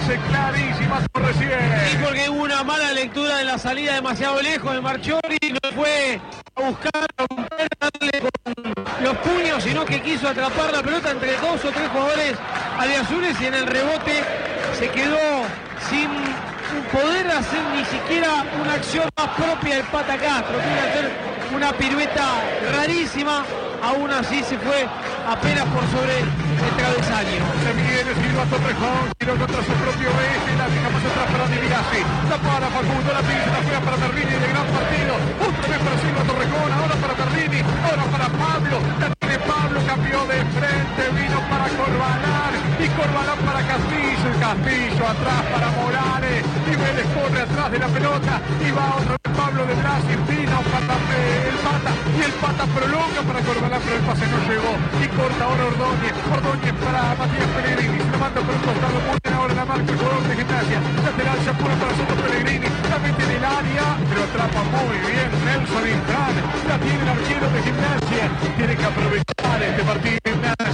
chance clarísima recién. Sí, porque hubo una mala lectura de la salida demasiado lejos de Marchiori, no fue a buscar romper, darle con los puños, sino que quiso atrapar la pelota entre 2 o 3 jugadores albiazules y en el rebote se quedó sin poder hacer ni siquiera una acción más propia del Pata Castro. Quiere hacer una pirueta rarísima, aún así se fue apenas por sobre el travesaño. Se viene Silva Torrejón, tiró contra su propio eje, la deja más atrás para Di Biasi, la para Facundo, la pisa, la juega para Merlini de gran partido, otra vez para Silva Torrejón, ahora para Merlini, ahora para Pablo, la tiene Pablo, cambió de frente, vino para Corbalán, y Corbalán para Castillo, el Castillo atrás para Morales, y Vélez corre atrás de la pelota, y va otra vez Pablo de Brasil, vino para el Pata, y el Pata prolonga para Corbalán, pero el pase no llegó, y corta ahora Ordóñez para Matías Pellegrini, se lo manda por un costado, muy bien ahora la marca el jugador de Gimnasia, lateral se apura para Soto Pellegrini, la mete en el área, pero atrapa muy bien Nelson Infran, la tiene el arquero de Gimnasia, tiene que aprovechar este partido de Gimnasia.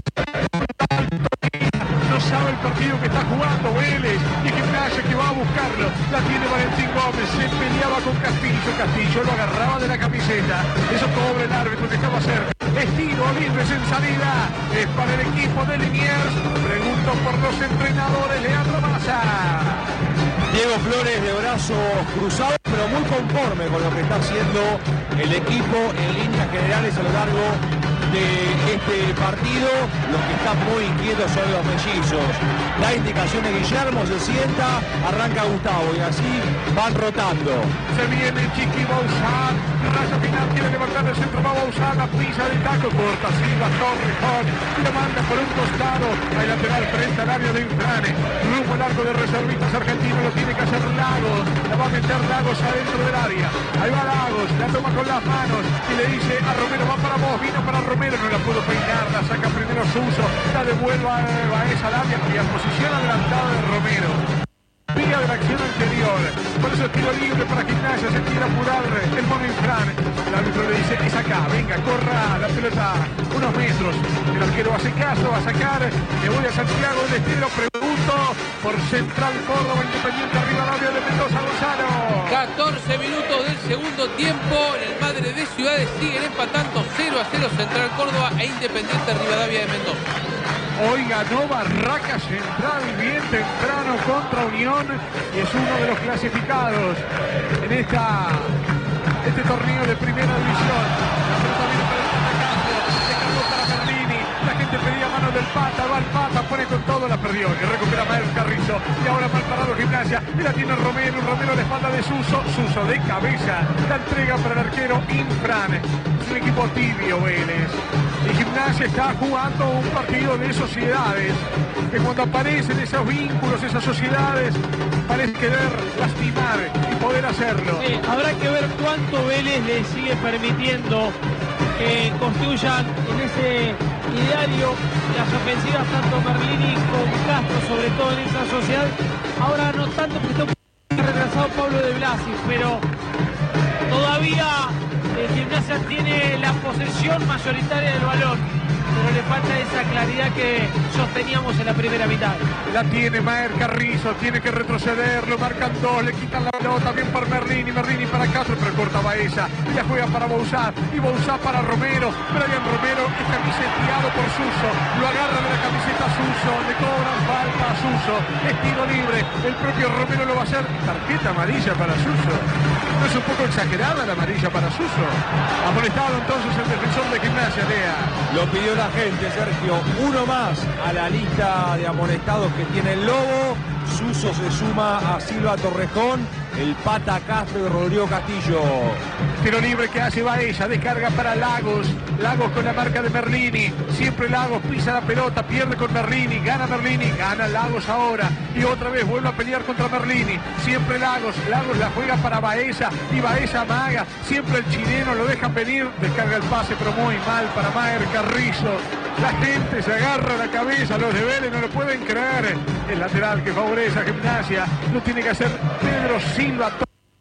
No sabe el partido que está jugando Vélez y Gimnasia que va a buscarlo. La tiene Valentín Gómez, se peleaba con Castillo, Castillo lo agarraba de la camiseta, eso cobra el árbitro que estaba cerca. Estiro libres en salida, es para el equipo de Liniers. Pregunto por los entrenadores, Leandro Massa. Diego Flores de brazos cruzados, pero muy conforme con lo que está haciendo el equipo en líneas generales a lo largo de este partido. Los que están muy inquietos son los mellizos. Da indicaciones Guillermo, se sienta, arranca Gustavo y así van rotando. Se viene Chiqui Bauzán, rayo final, quiere levantar el centro, va Bauzán, la pisa del taco, corta Silva Torrejón y lo manda por un costado, hay lateral frente al área de Infrane, rumbo largo de reservistas argentinos, lo tiene que hacer Lagos, la va a meter Lagos adentro del área, ahí va Lagos, la toma con las manos y le dice a Romero, va para vos, vino para Romero, no la pudo peinar, la saca primero Suso, la devuelve a Baeza al área y a posición adelantada de Romero. Vía de la acción anterior, por eso tiro libre para Gimnasia, se tira a apurar el mono Infran, el árbitro le dice, es acá, venga, corra la pelota unos metros, el arquero hace caso, va a sacar, me voy a Santiago del Estero, pregunto por Central Córdoba, Independiente Rivadavia de Mendoza, Gonzalo. 14 minutos del segundo tiempo, en el Madre de Ciudades siguen empatando 0-0 Central Córdoba e Independiente Rivadavia de Mendoza. Hoy ganó Barraca Central bien temprano contra Unión y es uno de los clasificados en este torneo de primera división. La pelota viene para el atacante, se cargó para Merlini, la gente pedía mano del Pata, va el Pata, pone con todo, la perdió, que recupera Mael Carrizo y ahora mal parado Gimnasia y la tiene Romero a la espalda de Suso de cabeza, la entrega para el arquero Infran. Es un equipo tibio Vélez. Y Gimnasia está jugando un partido de sociedades, que cuando aparecen esos vínculos, esas sociedades, parece querer lastimar y poder hacerlo. Habrá que ver cuánto Vélez le sigue permitiendo que construyan en ese ideario las ofensivas, tanto Merlini como Castro, sobre todo en esa sociedad. Ahora no tanto porque está retrasado Pablo de Blasi, pero todavía Gimnasia tiene la posesión mayoritaria del balón, pero le falta esa claridad que sosteníamos en la primera mitad. La tiene Maer Carrizo, tiene que retroceder, lo marcan dos, le quitan la pelota, bien para Merlini para Castro, pero corta Baeza, y la juega para Bauzá, y Bauzá para Romero, Brian Romero está camiseteado por Suso, lo agarra de la camiseta Suso, le cobran falta a Suso, es tiro libre, el propio Romero lo va a hacer, tarjeta amarilla para Suso. ¿No es un poco exagerada la amarilla para Suso? Amonestado entonces el defensor de Gimnasia, Lea. Lo pidió la gente, Sergio. Uno más a la lista de amonestados que tiene el Lobo. Suso se suma a Silva Torrejón, el Pata Castro y Rodrigo Castillo. Tiro libre que hace Baeza, descarga para Lagos. Lagos con la marca de Merlini. Siempre Lagos pisa la pelota, pierde con Merlini, gana Lagos ahora. Y otra vez vuelve a pelear contra Merlini. Siempre Lagos la juega para Baeza y Baeza amaga. Siempre el chileno lo dejan venir, descarga el pase, pero muy mal para Maer Carrizo. La gente se agarra la cabeza, los de Vélez no lo pueden creer. El lateral que favorece a Gimnasia lo tiene que hacer Pedro Silva.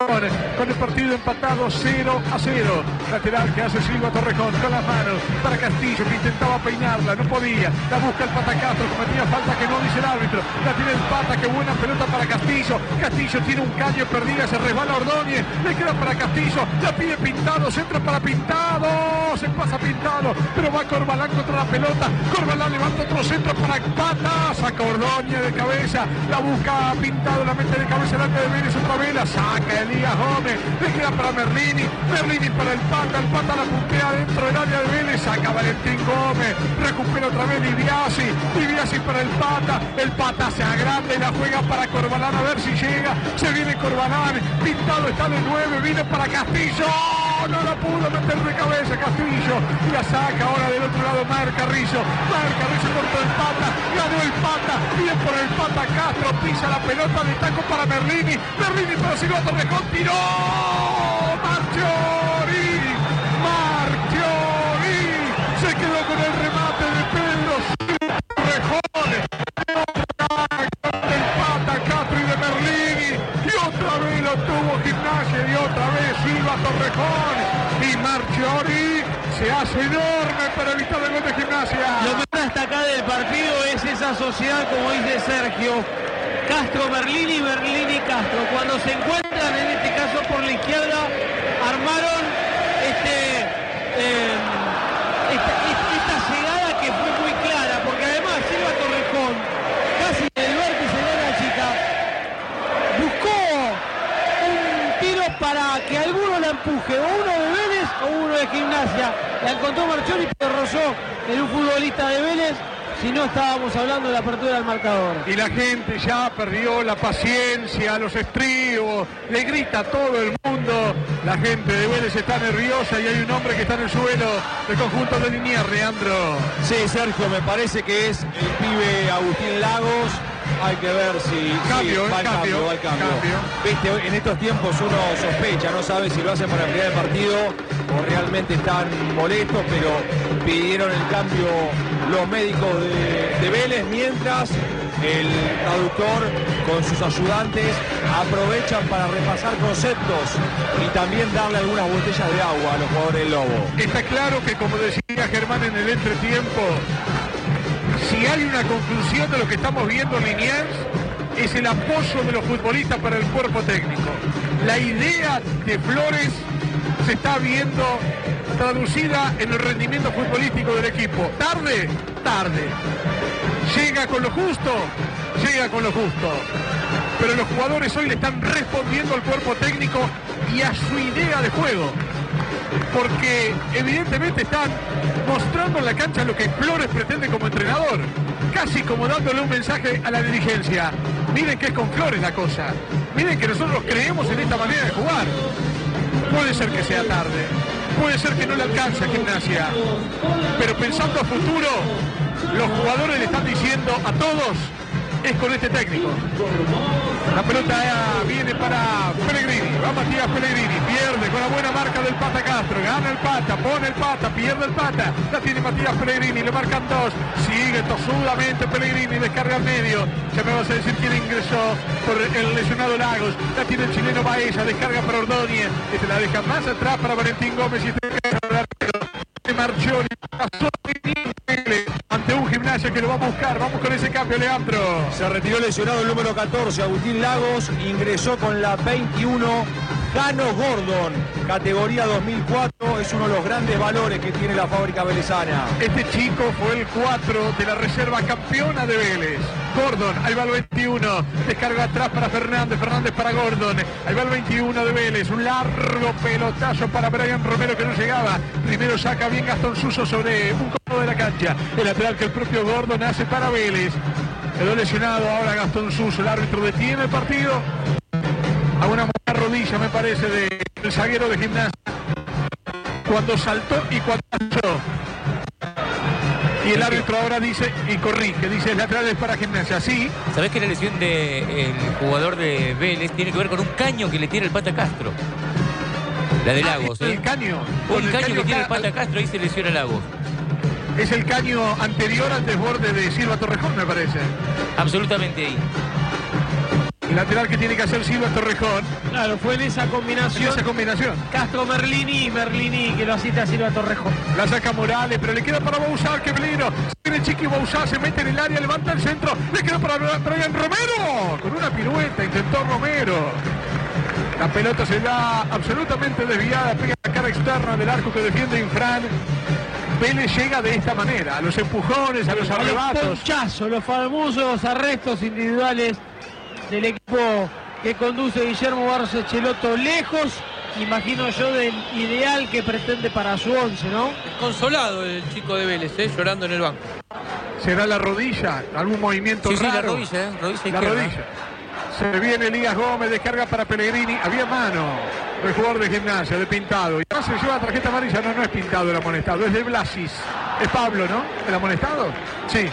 con el partido empatado 0-0. Lateral que hace Silva Torrejón con las manos para Castillo, que intentaba peinarla, no podía. La busca el Pata Castro, cometía falta que no dice el árbitro. La tiene el Pata, qué buena pelota para Castillo. Castillo tiene un caño perdida, se resbala Ordóñez, le queda para Castillo, la pide Pintado, centra para Pintado, se pasa Pintado, pero va Corbalán contra la pelota. Corbalán levanta otro centro para Pata, saca Ordóñez de cabeza, la busca Pintado, la mete de cabeza delante de Vélez, otra vez la saca Elías Gómez, le queda para Merlini para el Pata la puntea dentro del área de Vélez, saca Valentín Gómez, recupera otra vez Diviasi para el Pata se agranda y la juega para Corbalán, a ver si llega, se viene Corbalán, Pintado está de 9, viene para Castillo, no la pudo meter de cabeza Castillo, y la saca ahora del otro lado Mar Carrillo contra el Pata, ganó el Pata, bien por el Pata Castro, pisa la pelota de taco para Merlini para Silva Torrejón, tiró Marchiori, se quedó con el remate de Pedro Silva Torrejón, del Pata Castro y de Merlini, y otra vez lo tuvo Gimnasia, y otra vez Silva Torrejón, y Marchiori se hace enorme para evitar el gol de Gimnasia. Lo que más destaca del partido es esa sociedad, como dice Sergio, Castro-Merlini y Merlini-Castro. Cuando se encuentran, en este caso por la izquierda, armaron esta llegada que fue muy clara, porque además Silva Torrejón, casi del vértice de la chica, buscó un tiro para que alguno la empuje, o uno de Vélez o uno de Gimnasia. La encontró Marchiori, pero rozó en un futbolista de Vélez, si no estábamos hablando de la apertura del marcador. Y la gente ya perdió la paciencia, los estribos, le grita a todo el mundo. La gente de Vélez está nerviosa y hay un hombre que está en el suelo del conjunto de Liniers, Leandro. Sí, Sergio, me parece que es el pibe Agustín Lagos. Hay que ver si cambio. Viste, en estos tiempos uno sospecha, no sabe si lo hacen para ampliar el partido o realmente están molestos, pero pidieron el cambio los médicos de Vélez, mientras el traductor con sus ayudantes aprovechan para repasar conceptos y también darle algunas botellas de agua a los jugadores del Lobo. Está claro que, como decía Germán en el entretiempo, si hay una conclusión de lo que estamos viendo en Liniers, es el apoyo de los futbolistas para el cuerpo técnico. La idea de Flores se está viendo traducida en el rendimiento futbolístico del equipo. Tarde. Llega con lo justo. Pero los jugadores hoy le están respondiendo al cuerpo técnico y a su idea de juego. Porque evidentemente están mostrando en la cancha lo que Flores pretende como entrenador, casi como dándole un mensaje a la dirigencia. Miren que es con Flores la cosa, miren que nosotros creemos en esta manera de jugar. Puede ser que sea tarde, puede ser que no le alcance a Gimnasia, pero pensando a futuro, los jugadores le están diciendo a todos, es con este técnico. La pelota viene para Pellegrini, va Matías Pellegrini, pierde con la buena marca del Pata Castro, gana el Pata, pone el Pata, pierde el Pata, la tiene Matías Pellegrini, le marcan dos, sigue tosudamente Pellegrini, descarga al medio, ya me vas a decir quién ingresó por el lesionado Lagos, la tiene el chileno Baeza, descarga para Ordóñez, este la deja más atrás para Valentín Gómez y este de Marchiori, ante un Gimnasia que lo va a buscar. Vamos con ese cambio, Leandro. Se retiró lesionado el número 14, Agustín Lagos, ingresó con la 21, Jano Gordon, categoría 2004, es uno de los grandes valores que tiene la fábrica velezana. Este chico fue el 4 de la reserva campeona de Vélez. Gordon, ahí va el 21, descarga atrás para Fernández para Gordon, ahí va el 21 de Vélez, un largo pelotazo para Brian Romero que no llegaba, primero saca bien Gastón Suso sobre un costado de la cancha, el lateral que el propio Gordon hace para Vélez, quedó lesionado ahora Gastón Suso, el árbitro detiene el partido, a una mala rodilla me parece del zaguero de Gimnasia, cuando saltó y cuando saltó. Y el árbitro ahora dice, y corrige, dice laterales para Gimnasia, sí. ¿Sabés que la lesión del jugador de Vélez tiene que ver con un caño que le tira el Pata Castro? La de Lagos, el caño. El caño que tiene el Pata Castro, ahí se lesiona Lagos. Es el caño anterior al desborde de Silva Torrejón, me parece. Absolutamente ahí. Lateral que tiene que hacer Silva Torrejón. Claro, fue en esa combinación. Castro Merlini y Merlini que lo asiste a Silva Torrejón. La saca Morales, pero le queda para Bouzat, que Belino. Viene Chiqui Bouzat, se mete en el área, levanta el centro. Le queda para Brian Romero. Con una pirueta intentó Romero. La pelota se da absolutamente desviada, pega la cara externa del arco que defiende Infran. Vélez llega de esta manera, a los empujones, a los arrebatos. Los ponchazos, los famosos arrestos individuales del equipo que conduce Guillermo Barros Schelotto, lejos, imagino yo, del ideal que pretende para su 11, ¿no? Consolado el chico de Vélez, llorando en el banco. ¿Será la rodilla? ¿Algún movimiento raro? Sí, la rodilla, rodilla izquierda. La rodilla. Se viene Elías Gómez, descarga para Pellegrini. Había mano del jugador de Gimnasia, de Pintado. Y además se lleva la tarjeta amarilla. No es Pintado el amonestado, es de Blasis. Es Pablo, ¿no? ¿El amonestado? Sí.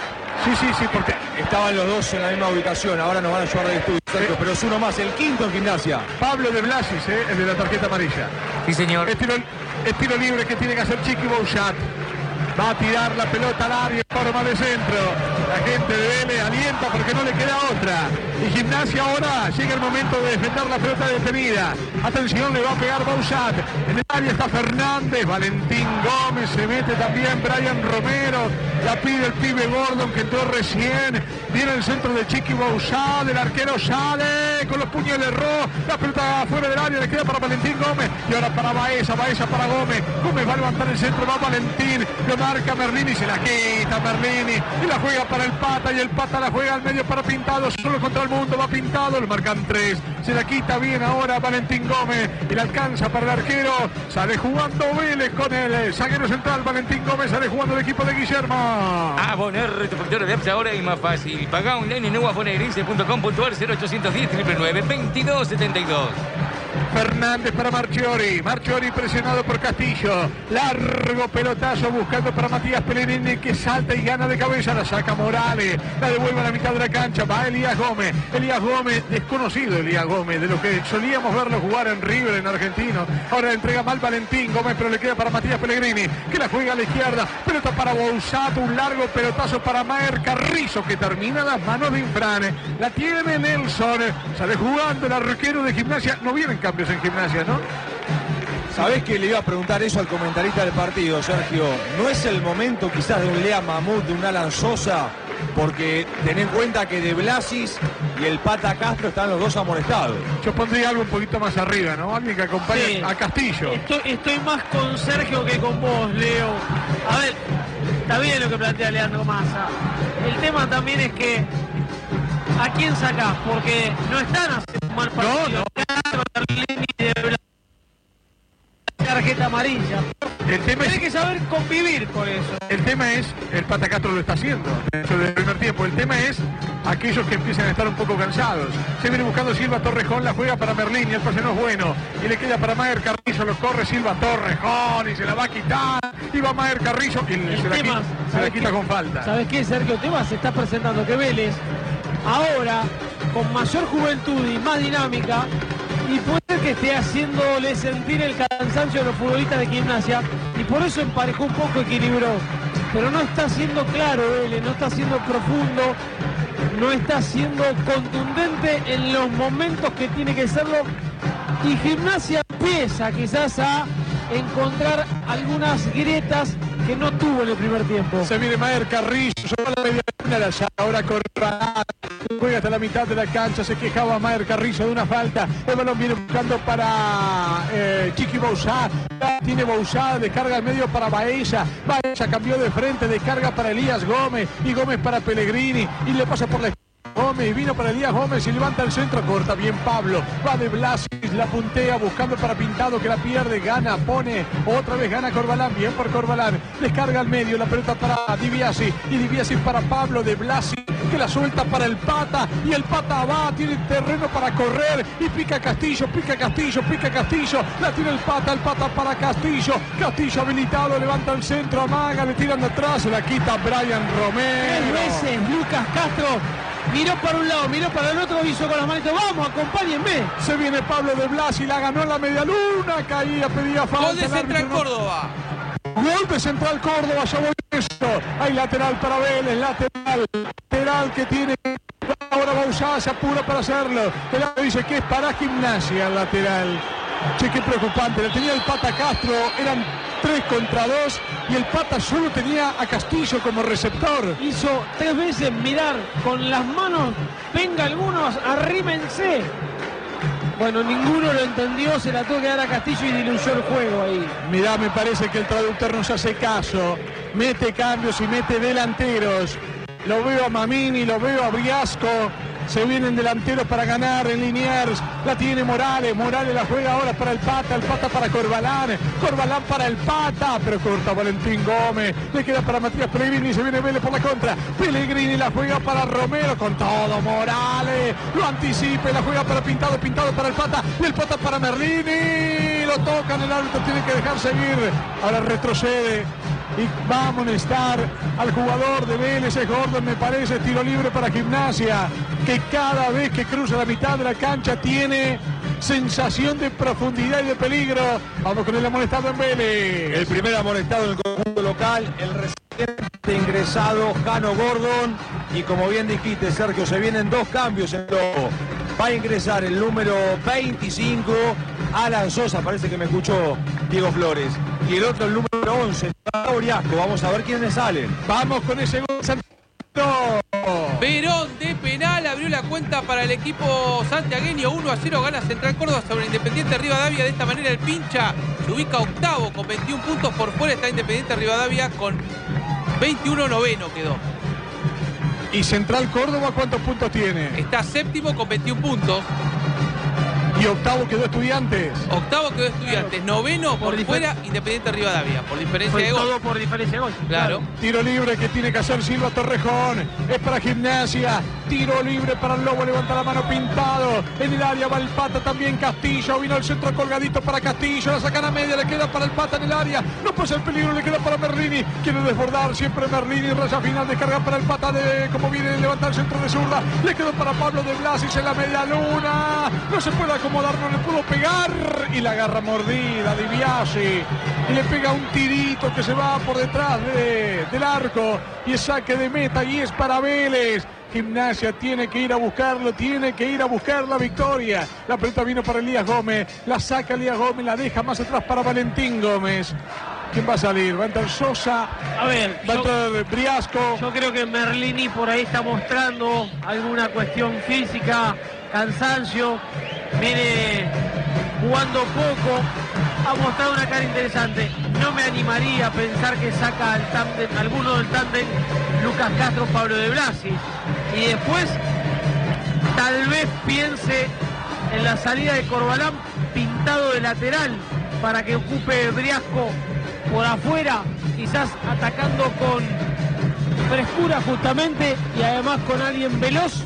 Sí, porque estaban los dos en la misma ubicación. Ahora nos van a ayudar de estudio, Sergio, pero es uno más, el quinto en Gimnasia. Pablo de Blasis, el de la tarjeta amarilla. Sí, señor. Estilo libre que tiene que hacer Chiqui Bouzat. Va a tirar la pelota al área en forma de centro. La gente de Vélez alienta porque no le queda otra. Y Gimnasia ahora llega el momento de defender la pelota detenida. Atención, le va a pegar Bouzat. En el área está Fernández, Valentín Gómez, se mete también Brian Romero. La pide el pibe Gordon que entró recién. Viene el centro de Chiqui Bouzat. El arquero sale con los puños de erró. La pelota fuera del área, le queda para Valentín Gómez. Y ahora para Baeza para Gómez. Gómez va a levantar el centro, va Valentín. Lo marca Merlini, se la quita Merlini. Y la juega para el Pata. Y el Pata la juega al medio para Pintado. Solo contra el mundo va Pintado. Lo marcan 3. Se la quita bien ahora Valentín Gómez. Y la alcanza para el arquero. Sale jugando Vélez con el zaguero central. Valentín Gómez sale jugando el equipo de Guillermo. Abonar tu factura de apps ahora es más fácil. Paga online en nuevafonegrise.com.ar 0810 999 2272. Fernández para Marchiori. Marchiori presionado por Castillo. Largo pelotazo buscando para Matías Pellegrini que salta y gana de cabeza. La saca Morales. La devuelve a la mitad de la cancha. Va Elías Gómez. Elías Gómez, desconocido Elías Gómez, de lo que solíamos verlo jugar en River, en Argentino. Ahora entrega mal Valentín Gómez, pero le queda para Matías Pellegrini, que la juega a la izquierda. Pelota para Bouzat. Un largo pelotazo para Maher Carrizo, que termina en las manos de Infrane. La tiene Nelson. Sale jugando el arquero de Gimnasia. No vienen cambios en Gimnasia, ¿no? ¿Sabés que le iba a preguntar eso al comentarista del partido, Sergio? ¿No es el momento quizás de un Lea Mahmoud, de un Alan Sosa? Porque ten en cuenta que de Blasis y el Pata Castro están los dos amonestados. Yo pondría algo un poquito más arriba, ¿no? Alguien que acompañe a Castillo. Estoy más con Sergio que con vos, Leo. A ver, está bien lo que plantea Leandro Massa. El tema también es que ¿a quién sacás? Porque no están haciendo un mal partido. Tarjeta amarilla. El tema Tiene que saber convivir con eso. El tema es, el Pata Castro lo está haciendo desde el primer tiempo. El tema es aquellos que empiezan a estar un poco cansados. Se viene buscando Silva Torrejón, la juega para Merlín y el pase no es bueno. Y le queda para Maher Carrizo, lo corre Silva Torrejón y se la va a quitar. Y va Maher Carrizo y se la quita con falta. ¿Sabes qué, Sergio? El tema se está presentando que Vélez ahora, con mayor juventud y más dinámica, y puede ser que esté haciéndole sentir el cansancio de los futbolistas de Gimnasia, y por eso emparejó un poco, equilibró, pero no está siendo claro Vélez, no está siendo profundo, no está siendo contundente en los momentos que tiene que serlo, y Gimnasia empieza quizás a encontrar algunas grietas que no tuvo en el primer tiempo. Se viene Maher Carrillo, sobre la media luna, la llave ahora Corbalán, juega hasta la mitad de la cancha, se quejaba Maher Carrillo de una falta, el balón viene buscando para Chiqui Bouzat, tiene Bouzat, descarga al medio para Baeza cambió de frente, descarga para Elías Gómez, y Gómez para Pellegrini, y le pasa por la Gómez, vino para Elías Gómez y levanta el centro, corta bien Pablo, va de Blasis, la puntea buscando para Pintado que la pierde, gana, pone, otra vez gana Corbalán, bien por Corbalán, descarga al medio, la pelota para Di Biasi, y Di Biasi para Pablo de Blasis, que la suelta para el Pata, y el Pata va, tiene terreno para correr, y pica Castillo, la tiene el Pata para Castillo habilitado, levanta el centro, amaga, le tiran de atrás, se la quita Brian Romero. 3 veces Lucas Castro miró para un lado, miró para el otro, hizo con las manitos, vamos, acompáñenme. Se viene Pablo de Blas y la ganó en la media luna, caía, pedía falta. Gol de Central Córdoba. Gol de Central Córdoba, ya voy esto. Hay lateral para Vélez, lateral que tiene ahora Usada se apura para hacerlo. El dice que es para Gimnasia el lateral. Che, qué preocupante. Le tenía el Pata Castro, eran 3 contra 2 y el Pata solo tenía a Castillo como receptor. Hizo 3 veces mirar con las manos, venga algunos, arrímense. Bueno, ninguno lo entendió, se la tuvo que dar a Castillo y diluyó el juego ahí. Mirá, me parece que el traductor nos hace caso. Mete cambios y mete delanteros. Lo veo a Mamini, lo veo a Briasco. Se vienen delanteros para ganar en Liniers. La tiene Morales. Morales la juega ahora para el Pata. El Pata para Corbalán. Corbalán para el Pata. Pero corta Valentín Gómez. Le queda para Matías Pellegrini. Se viene Vélez por la contra. Pellegrini la juega para Romero. Con todo Morales. Lo anticipa y la juega para Pintado. Pintado para el Pata. Y el Pata para Merlini. Lo tocan. El árbitro tiene que dejar seguir. Ahora retrocede. Y va a amonestar al jugador de Vélez, es Gordon, me parece, tiro libre para Gimnasia, que cada vez que cruza la mitad de la cancha tiene sensación de profundidad y de peligro. Vamos con el amonestado en Vélez. El primer amonestado en el conjunto local, el reciente ingresado Jano Gordon. Y como bien dijiste, Sergio, se vienen 2 cambios en Lobo. Va a ingresar el número 25, Alan Sosa, parece que me escuchó Diego Flores. Y el otro, el número 11, Oriasco. Vamos a ver quiénes salen. Vamos con ese gol. Perón de penal abrió la cuenta para el equipo santiagueño. 1-0 gana Central Córdoba sobre Independiente Rivadavia. De esta manera el Pincha se ubica octavo con 21 puntos. Por fuera está Independiente Rivadavia con 21, noveno quedó. ¿Y Central Córdoba cuántos puntos tiene? Está séptimo con 21 puntos. Y octavo quedó Estudiantes. Octavo quedó Estudiantes. Noveno por fuera Independiente Rivadavia. Por diferencia de gol. Todo por diferencia de gol. Claro. Tiro libre que tiene que hacer Silva Torrejón. Es para Gimnasia. Tiro libre para el Lobo. Levanta la mano Pintado. En el área va el Pata también. Castillo. Vino el centro colgadito para Castillo. La sacan a media. Le queda para el Pata en el área. No pasa el peligro. Le queda para Merlini. Quiere desbordar siempre Merlini. Raya final. Descarga para el Pata de como viene. Levanta el centro de zurda. Le quedó para Pablo de Blasis en la media luna. No se puede acomodar. No le pudo pegar. Y la agarra mordida Di Biasi. Y le pega un tirito que se va por detrás del arco. Y es saque de meta. Y es para Vélez. Gimnasia tiene que ir a buscarlo, tiene que ir a buscar la victoria. La pelota vino para Elías Gómez, la saca Elías Gómez, la deja más atrás para Valentín Gómez. ¿Quién va a salir? Va a entrar Sosa, A ver, va a entrar Briasco. yo creo que Merlini por ahí está mostrando alguna cuestión física, cansancio, viene jugando poco, ha mostrado una cara interesante. No me animaría a pensar que saca al tándem, alguno del tándem Lucas Castro, Pablo de Blasi. Y después tal vez piense en la salida de Corbalán Pintado de lateral para que ocupe Briasco por afuera, quizás atacando con frescura justamente y además con alguien veloz.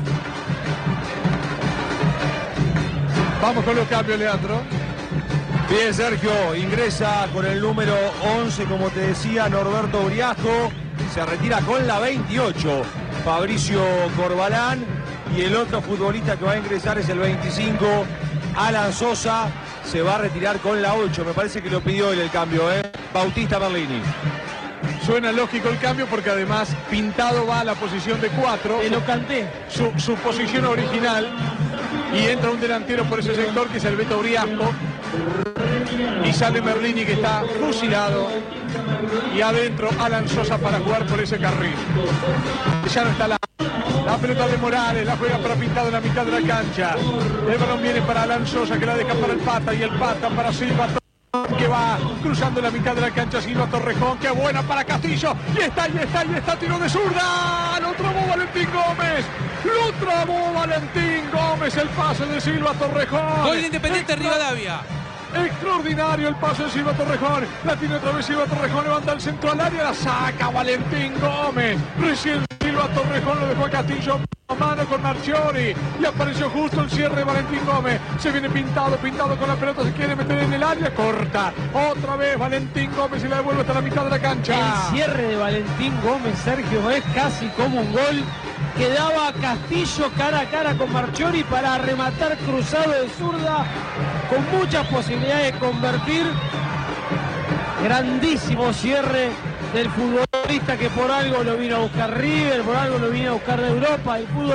Vamos con los cambios, Leandro. Bien, Sergio, ingresa con el número 11, como te decía, Norberto Briasco. Se retira con la 28, Fabricio Corbalán. Y el otro futbolista que va a ingresar es el 25, Alan Sosa. Se va a retirar con la 8. Me parece que lo pidió él el cambio, ¿eh? Bautista Merlini. Suena lógico el cambio porque además Pintado va a la posición de 4. Te lo canté. Su posición original. Y entra un delantero por ese sector que es el Beto Briasco. Y sale Merlini que está fusilado. Y adentro Alan Sosa para jugar por ese carril. Ya no está la pelota de Morales, la juega para Pintado en la mitad de la cancha. El balón viene para Alan Sosa que la deja para el Pata y el Pata para Silva que va cruzando la mitad de la cancha. Silva Torrejón, qué buena para Castillo. Y está, tiro de zurda. Lo trabó Valentín Gómez. Lo trabó Valentín Gómez. El pase de Silva Torrejón. Gol de Independiente Rivadavia. Extraordinario el pase de Silva Torrejón. La tiene otra vez Silva Torrejón. Levanta el centro al área. La saca Valentín Gómez. Recién Silva Torrejón lo dejó a Castillo a mano con Marchiori. Y apareció justo el cierre de Valentín Gómez. Se viene Pintado con la pelota. Se quiere meter en el área. Corta. Otra vez Valentín Gómez. Y la devuelve hasta la mitad de la cancha. El cierre de Valentín Gómez, Sergio, es casi como un gol. Quedaba Castillo cara a cara con Marchiori para rematar cruzado de zurda con muchas posibilidades de convertir. Grandísimo cierre del futbolista que por algo lo vino a buscar River, por algo lo vino a buscar de Europa. El fútbol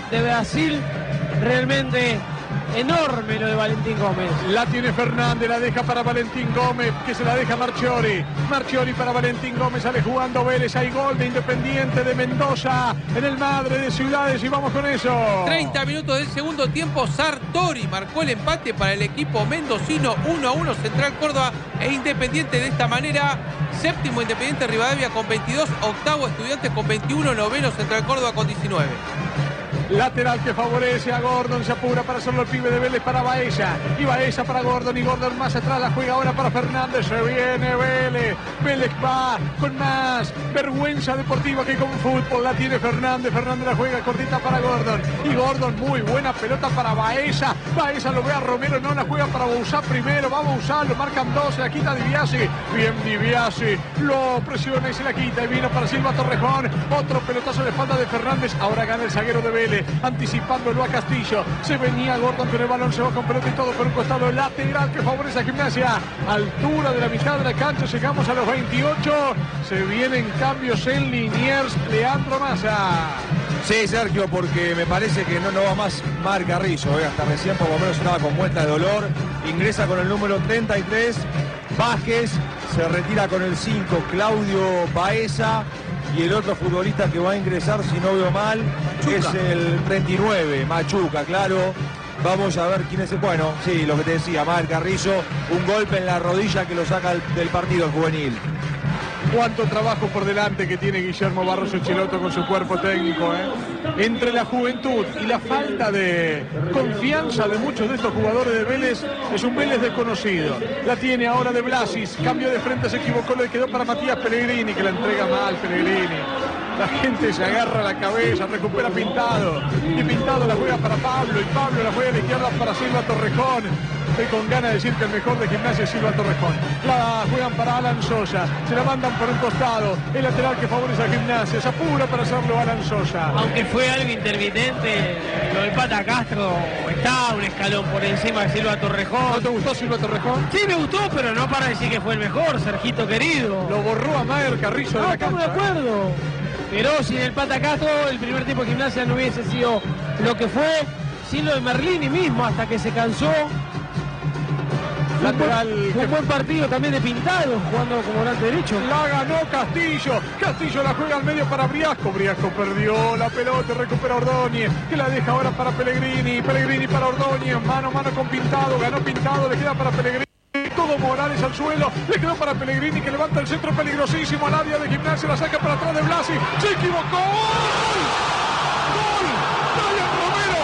de Brasil. Realmente enorme lo de Valentín Gómez. La tiene Fernández, la deja para Valentín Gómez, que se la deja Marchiori. Marchiori para Valentín Gómez, sale jugando Vélez. Hay gol de Independiente de Mendoza en el Madre de Ciudades y vamos con eso. 30 minutos del segundo tiempo, Sartori marcó el empate para el equipo mendocino. 1-1 Central Córdoba e Independiente. De esta manera, séptimo Independiente Rivadavia con 22, octavo Estudiantes con 21, noveno Central Córdoba con 19. Lateral que favorece a Gordon, se apura para hacerlo el pibe de Vélez para Baeza. Y Baeza para Gordon, y Gordon más atrás, la juega ahora para Fernández. Se viene Vélez. Vélez va con más vergüenza deportiva que con fútbol. La tiene Fernández. Fernández la juega cortita para Gordon. Y Gordon, muy buena pelota para Baeza. Baeza lo ve a Romero, no la juega para Bouzá primero. Va a Bouzá, lo marcan dos, se la quita Dibiasi. Bien Dibiasi, lo presiona y se la quita. Y vino para Silva Torrejón. Otro pelotazo de espalda de Fernández. Ahora gana el zaguero de Vélez, anticipándolo a Castillo. Se venía Gordon con el balón, se va con pelota y todo por un costado lateral que favorece a Gimnasia. Altura de la mitad de la cancha, llegamos a los 28. Se vienen cambios en Liniers. Leandro Massa. Sí, Sergio, porque me parece que no va más Mar Carrizo, hasta recién por lo menos estaba con muestra de dolor. Ingresa con el número 33, Vázquez, se retira con el 5, Claudio Baeza, y el otro futbolista que va a ingresar, si no veo mal, Chuca, es el 39, Machuca, claro. Vamos a ver quién es el... Bueno, sí, lo que te decía, Mar Carrizo, un golpe en la rodilla que lo saca del partido juvenil. Cuánto trabajo por delante que tiene Guillermo Barros Echeloto con su cuerpo técnico, Entre la juventud y la falta de confianza de muchos de estos jugadores de Vélez, es un Vélez desconocido. La tiene ahora de Blasis, cambio de frente, se equivocó, le quedó para Matías Pellegrini, que la entrega mal Pellegrini. La gente se agarra la cabeza, recupera Pintado. Y Pintado la juega para Pablo. Y Pablo la juega a la izquierda para Silva Torrejón. Estoy con ganas de decir que el mejor de Gimnasia es Silva Torrejón. La juegan para Alan Sosa. Se la mandan por un costado. El lateral que favorece a Gimnasia. Se apura para hacerlo Alan Sosa. Aunque fue algo intermitente, lo del Pata Castro está un escalón por encima de Silva Torrejón. ¿No te gustó Silva Torrejón? Sí, me gustó, pero no para decir que fue el mejor, Sergito querido. Lo borró a Maher Carrizo de la cancha. Estamos de acuerdo. Pero sin el Pata Castro, el primer tiempo de Gimnasia no hubiese sido lo que fue, sin lo de Merlini mismo, hasta que se cansó. Lateral. Un buen partido también de Pintado, jugando como volante derecho. La ganó Castillo. Castillo la juega al medio para Briasco. Briasco perdió la pelota, recupera Ordóñez, que la deja ahora para Pellegrini. Pellegrini para Ordóñez, mano a mano con Pintado. Ganó Pintado, le queda para Pellegrini. Todo Morales al suelo, le quedó para Pellegrini, que levanta el centro peligrosísimo al área de Gimnasia, la saca para atrás de Blasi, se equivocó. ¡Gol! ¡Gol! ¡Brian Romero!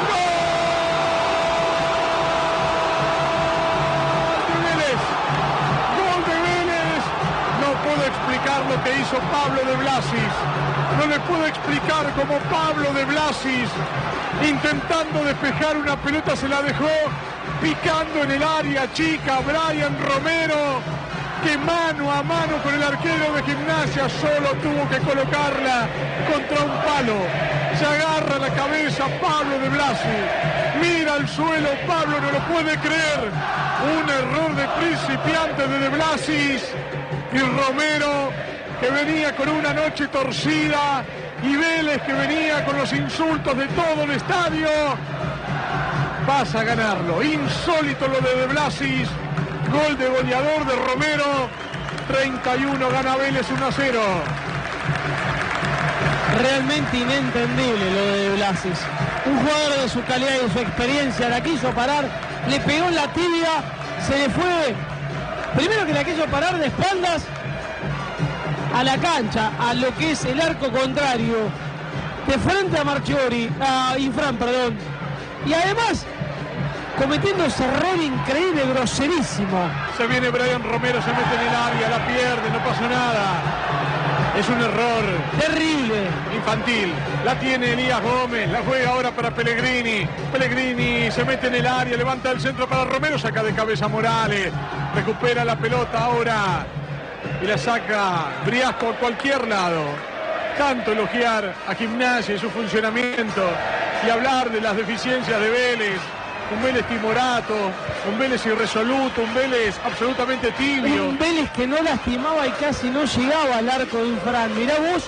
¡Gol de Vélez! ¡Gol de Vélez! No puedo explicar lo que hizo Pablo de Blasis. No le puedo explicar cómo Pablo de Blasis, intentando despejar una pelota, se la dejó picando en el área chica. Brian Romero, que mano a mano con el arquero de Gimnasia solo tuvo que colocarla contra un palo. Se agarra la cabeza Pablo de Blasi, mira al suelo, Pablo no lo puede creer. Un error de principiante de Blasis. Y Romero, que venía con una noche torcida, y Vélez, que venía con los insultos de todo el estadio, pasa a ganarlo. Insólito lo de Blasis. Gol de goleador de Romero. 31 gana Vélez 1-0. Realmente inentendible lo de Blasis. Un jugador de su calidad y de su experiencia la quiso parar, le pegó en la tibia, se le fue. Primero que la quiso parar de espaldas a la cancha, a lo que es el arco contrario, de frente a Marchiori, a Infran, perdón. Y además, cometiendo ese error increíble, groserísimo. Se viene Brian Romero, se mete en el área, la pierde, no pasa nada. Es un error terrible, infantil. La tiene Elías Gómez, la juega ahora para Pellegrini. Pellegrini se mete en el área, levanta el centro para Romero, saca de cabeza Morales, recupera la pelota ahora y la saca Briasco a cualquier lado. Tanto elogiar a Gimnasia y su funcionamiento y hablar de las deficiencias de Vélez. Un Vélez timorato, un Vélez irresoluto, un Vélez absolutamente tibio. Un Vélez que no lastimaba y casi no llegaba al arco de Infran. Mirá vos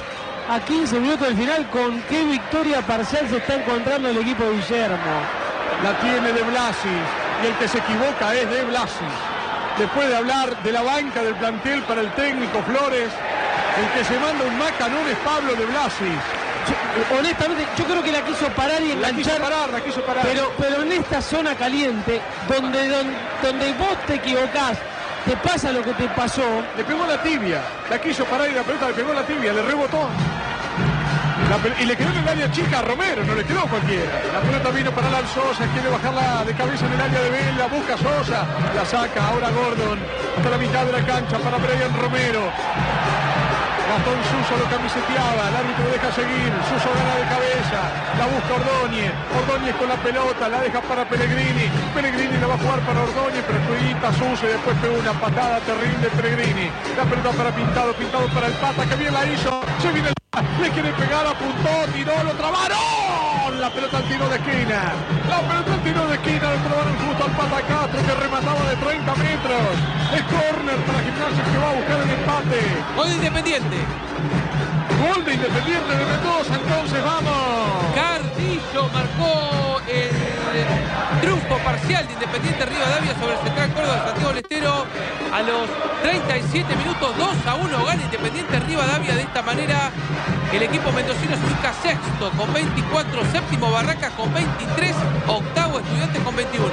a 15 minutos del final, con qué victoria parcial se está encontrando el equipo de Guillermo. La tiene De Blasis y el que se equivoca es De Blasis. Después de hablar de la banca del plantel para el técnico Flores, el que se manda un macanón es Pablo De Blasis. Honestamente, yo creo que la quiso parar y enganchar. La quiso parar. Pero en esta zona caliente, donde vos te equivocás, te pasa lo que te pasó. Le pegó la tibia, la quiso parar y la pelota le pegó la tibia, le rebotó. Y le quedó en el área chica a Romero, no le quedó cualquiera. La pelota vino para Alan Sosa, quiere bajarla de cabeza en el área de Vela, busca Sosa, la saca ahora Gordon, hasta la mitad de la cancha para Brian Romero. Gastón Suso lo camiseteaba, el árbitro lo deja seguir, Suso gana de cabeza, la busca Ordóñez, Ordóñez con la pelota, la deja para Pellegrini, Pellegrini la va a jugar para Ordóñez, pero jueguita Suso y después pegó una patada terrible Pellegrini, la pelota para Pintado, Pintado para el Pata, que bien la hizo, se viene le quiere pegar, apuntó, tiró, lo trabaron, la pelota al tiro de esquina, la pelota al tiro de esquina, lo trabaron justo al Pata Castro que remataba de 30 metros, es córner para Gimnasia que va a buscar el empate. Gol de Independiente. Gol de Independiente de Mendoza, entonces vamos. Carrillo marcó el triunfo parcial de Independiente Rivadavia sobre el Central Córdoba de Santiago del Estero. A los 37 minutos, 2-1 gana Independiente Rivadavia. De esta manera, el equipo mendocino se ubica sexto con 24, séptimo Barracas con 23, octavo Estudiantes con 21.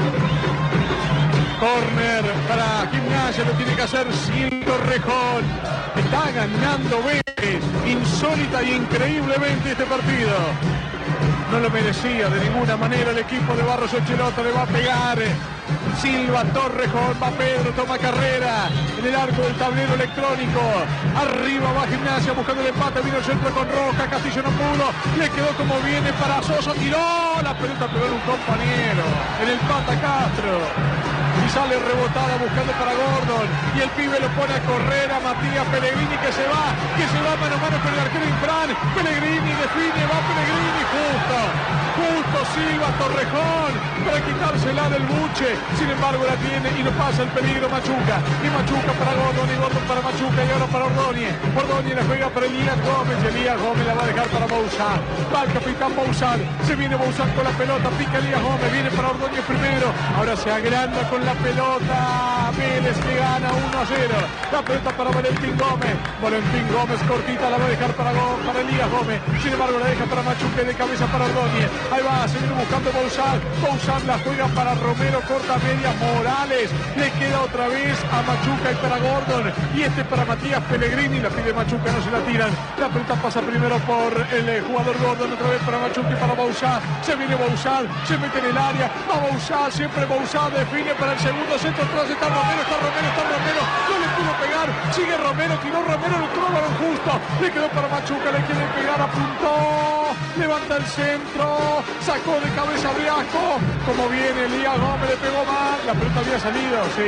Corner para Gimnasia, lo tiene que hacer Silvio Rejón. Está ganando Vélez, insólita y increíblemente este partido. No lo merecía de ninguna manera el equipo de Barros Ochelotto, le va a pegar. Silva, Torrejón, va Pedro, toma carrera en el arco del tablero electrónico. Arriba va Gimnasia buscando el empate, vino el centro con Roca, Castillo no pudo, le quedó como viene para Sosa, tiró, la pelota pegó en un compañero, en el Pata Castro. Y sale rebotada buscando para Gordon. Y el pibe lo pone a correr a Matías Pellegrini que se va mano a mano con el arquero Infran. Pellegrini define, va Pellegrini justo Silva, Torrejón para quitársela del buche. Sin embargo la tiene y no pasa el peligro Machuca. Y Machuca para Gordon y Gordon para Machuca y ahora para Ordóñez. Ordóñez la juega para Elías Gómez y Elías Gómez la va a dejar para Bouzat. Va el capitán Bouzat. Se viene Bouzat con la pelota, pica Elías Gómez, viene para Ordóñez primero. Ahora se agranda con la pelota. Vélez que gana 1-0. La pelota para Valentín Gómez. Valentín Gómez cortita la va a dejar para Elías Gómez. Sin embargo la deja para Machuca de cabeza para Ordóñez. Ahí va, se viene buscando Bouzat. Bouzat la juega para Romero, corta media. Morales le queda otra vez a Machuca y para Gordon. Y este para Matías Pellegrini. La pide Machuca, no se la tiran. La pelota pasa primero por el jugador Gordon. Otra vez para Machuca y para Bouzat. Se viene Bouzat, se mete en el área. Va Bouzat, siempre Bouzat define para el segundo centro. Atrás está Romero. No le pudo pegar. Sigue Romero, tiró Romero, lo trovaron justo. Le quedó para Machuca, le quiere pegar, apuntó. Levanta el centro. Sacó de cabeza Briasco. Como viene Elías Gómez, le pegó mal. La pelota había salido, sí,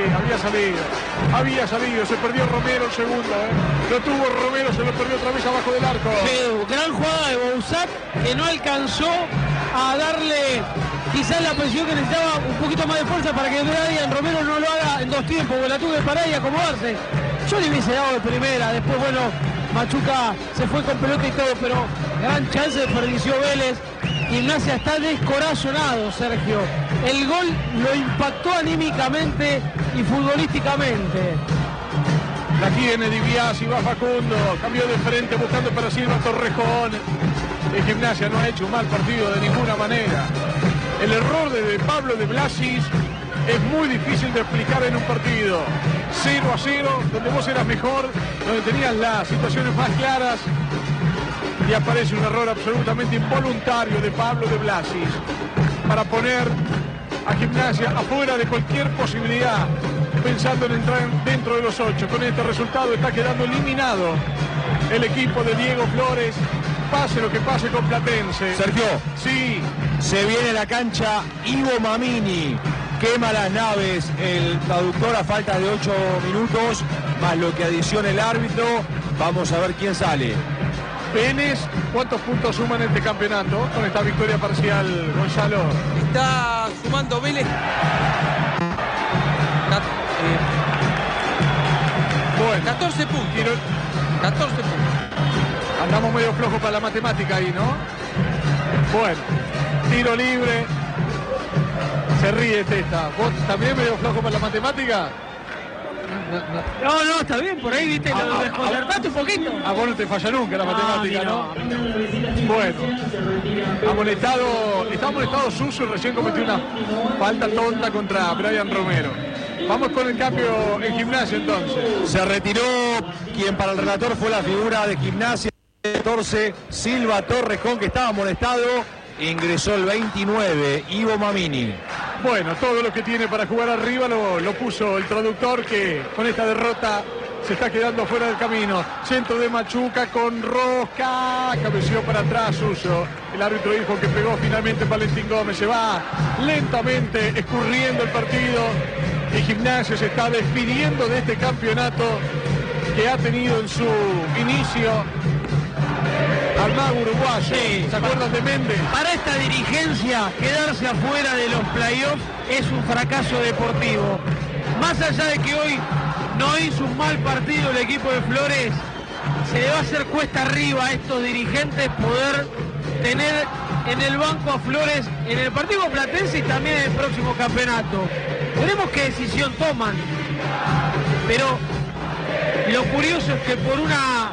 había salido. Se perdió Romero el segundo, Lo tuvo Romero, se lo perdió otra vez abajo del arco. Gran jugada de Bouzat que no alcanzó a darle quizás la presión que necesitaba, un poquito más de fuerza para que Brian Romero no lo haga en dos tiempos, porque la tuvo que parar y acomodarse. Yo le hubiese dado de primera, después bueno, Machuca se fue con pelota y todo, pero gran chance desperdició Vélez. Gimnasia está descorazonado, Sergio. El gol lo impactó anímicamente y futbolísticamente. La tiene Dibiasi, va Facundo, cambió de frente buscando para Silva Torrejón. El Gimnasia no ha hecho un mal partido de ninguna manera. El error de Pablo de Blasis es muy difícil de explicar en un partido. 0-0, donde vos eras mejor, donde tenías las situaciones más claras. Y aparece un error absolutamente involuntario de Pablo de Blasis para poner a Gimnasia afuera de cualquier posibilidad, pensando en entrar dentro de los 8. Con este resultado está quedando eliminado el equipo de Diego Flores, pase lo que pase con Platense. Sergio, sí, se viene a la cancha Ivo Mamini, quema las naves el traductor a falta de 8 minutos, más lo que adiciona el árbitro. Vamos a ver quién sale. Vélez, ¿cuántos puntos suman este campeonato con esta victoria parcial, Gonzalo? Está sumando Vélez. Bueno, 14 puntos. 14 puntos. Andamos medio flojos para la matemática ahí, ¿no? Bueno, tiro libre. Se ríe Testa. ¿Vos también medio flojo para la matemática? No, está bien, por ahí viste, lo desconcertaste un poquito. A vos no te falla nunca la matemática, ¿no? Bueno, está amonestado Suso y recién cometió una falta tonta contra Brian Romero. Vamos con el cambio en Gimnasia entonces. Se retiró quien para el relator fue la figura de Gimnasia 14, Silva Torrejón, que estaba amonestado. Ingresó el 29, Ivo Mamini. Bueno, todo lo que tiene para jugar arriba lo puso el traductor, que con esta derrota se está quedando fuera del camino. Centro de Machuca con Rosca. Cabeció para atrás Suso. El árbitro dijo que pegó finalmente Valentín Gómez. Se va lentamente escurriendo el partido. Y Gimnasia se está despidiendo de este campeonato que ha tenido en su inicio al mago uruguayo. Sí, ¿Se acuerdan de Méndez? Para esta dirigencia, quedarse afuera de los playoffs es un fracaso deportivo. Más allá de que hoy no hizo un mal partido el equipo de Flores, se le va a hacer cuesta arriba a estos dirigentes poder tener en el banco a Flores en el partido platense y también en el próximo campeonato. Veremos qué decisión toman. Pero lo curioso es que por una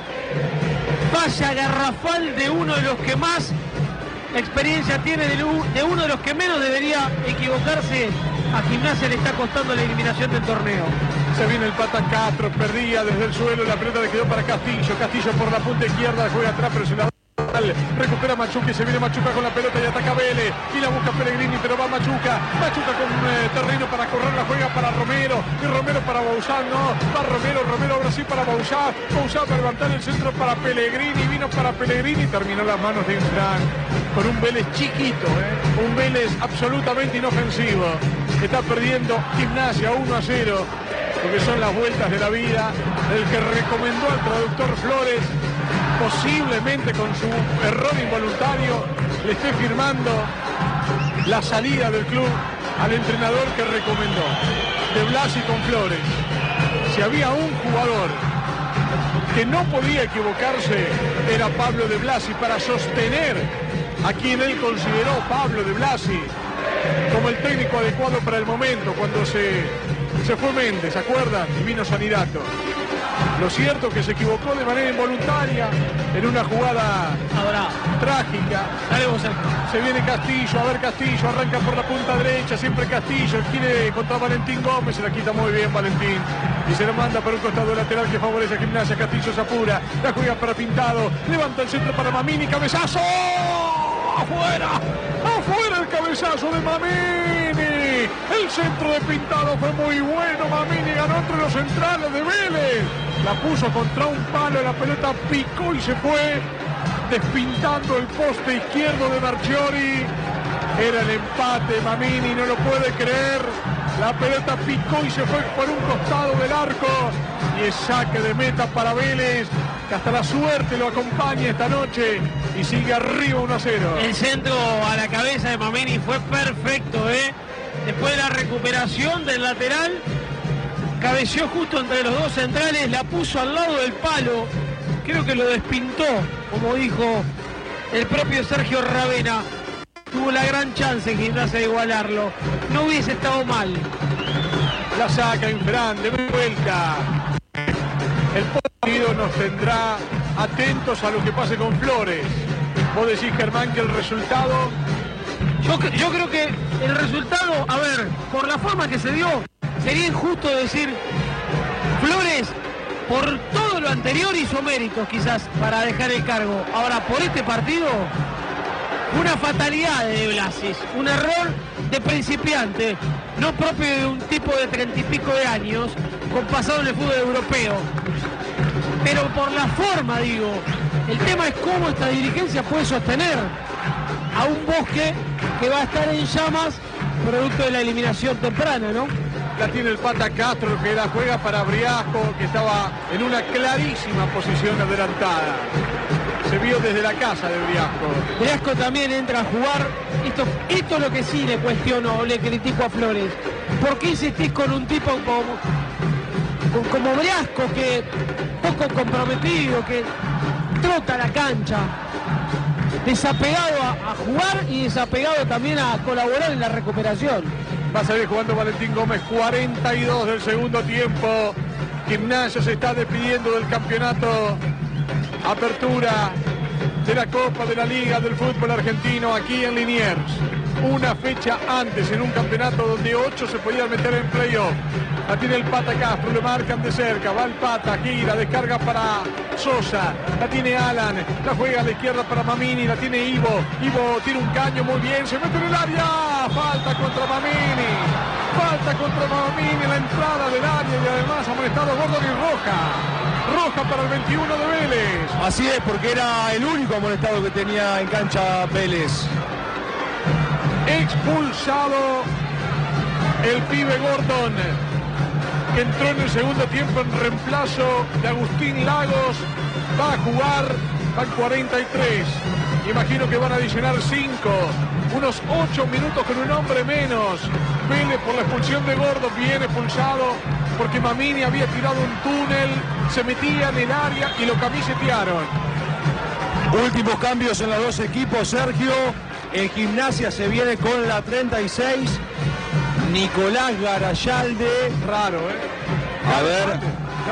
falla garrafal de uno de los que más experiencia tiene, de uno de los que menos debería equivocarse, a Gimnasia le está costando la eliminación del torneo. Se viene el Pata Castro, perdía desde el suelo, la pelota le quedó para Castillo. Castillo por la punta izquierda, juega atrás, pero se la recupera Machuca y se viene Machuca con la pelota y ataca Vélez y la busca Pellegrini, pero va Machuca con terreno para correr, la juega para Romero y Romero para Bauzán, no, va Romero ahora sí para Bauzán para levantar el centro para Pellegrini, vino para Pellegrini y terminó las manos de Infran con un Vélez chiquito, un Vélez absolutamente inofensivo. Está perdiendo Gimnasia 1-0, porque son las vueltas de la vida del que recomendó al traductor Flores. Posiblemente con su error involuntario le esté firmando la salida del club al entrenador que recomendó. De Blasi con Flores. Si había un jugador que no podía equivocarse, era Pablo de Blasi, para sostener a quien él consideró, Pablo de Blasi, como el técnico adecuado para el momento, cuando se fue Méndez, ¿se acuerdan? Y vino Sanidato. Lo cierto es que se equivocó de manera involuntaria en una jugada trágica. Se viene Castillo, a ver Castillo, arranca por la punta derecha, siempre Castillo, quiere contra Valentín Gómez, se la quita muy bien Valentín y se lo manda por un costado lateral que favorece a Gimnasia. Castillo se apura, la juega para Pintado, levanta el centro para Mamini, cabezazo, afuera el cabezazo de Mamini, el centro de Pintado fue muy bueno, Mamini ganó entre los centrales de Vélez, la puso contra un palo, la pelota picó y se fue despintando el poste izquierdo de Marchiori. Era el empate, Mamini no lo puede creer, la pelota picó y se fue por un costado del arco y es saque de meta para Vélez, que hasta la suerte lo acompaña esta noche y sigue arriba 1-0. El centro a la cabeza de Mamini fue perfecto, después de la recuperación del lateral, cabeció justo entre los dos centrales, la puso al lado del palo, creo que lo despintó, como dijo el propio Sergio Ravena. Tuvo la gran chance en Gimnasia de igualarlo, no hubiese estado mal. La saca Infran, de vuelta. El partido nos tendrá atentos a lo que pase con Flores. Vos decís, Germán, que el resultado... Yo creo que el resultado, a ver, por la forma que se dio, sería injusto decir Flores, por todo lo anterior hizo méritos quizás para dejar el cargo. Ahora, por este partido, una fatalidad de Blasis, un error de principiante, no propio de un tipo de 30 y pico de años, con pasado en el fútbol europeo. Pero por la forma, digo, el tema es cómo esta dirigencia puede sostener a un Bosque que va a estar en llamas producto de la eliminación temprana, ¿no? La tiene el Pata Castro, que la juega para Briasco, que estaba en una clarísima posición adelantada. Se vio desde la casa de Briasco. Briasco también entra a jugar. Esto es lo que sí le cuestiono o le critico a Flores. ¿Por qué insistís con un tipo como Briasco, que poco comprometido, que trota la cancha, desapegado a jugar y desapegado también a colaborar en la recuperación. Va a salir jugando Valentín Gómez, 42 del segundo tiempo. Gimnasia se está despidiendo del campeonato Apertura de la Copa de la Liga del Fútbol Argentino aquí en Liniers. Una fecha antes en un campeonato donde 8 se podían meter en playoff. La tiene el Pata Castro, lo marcan de cerca, va el Pata, gira, descarga para Sosa, la tiene Alan, la juega a la izquierda para Mamini, la tiene Ivo, Ivo tiene un caño muy bien, se mete en el área, falta contra Mamini, la entrada del área y además amonestado Gordon y roja para el 21 de Vélez. Así es, porque era el único amonestado que tenía en cancha Vélez. Expulsado el pibe Gordon, que entró en el segundo tiempo en reemplazo de Agustín Lagos. Va a jugar, van 43. Imagino que van a adicionar 5. Unos 8 minutos con un hombre menos. Vélez por la expulsión de Gordon, viene expulsado porque Mamini había tirado un túnel, se metía en el área y lo camisetearon. Últimos cambios en los dos equipos, Sergio. En Gimnasia se viene con la 36. Nicolás Garayalde. Raro, A ver.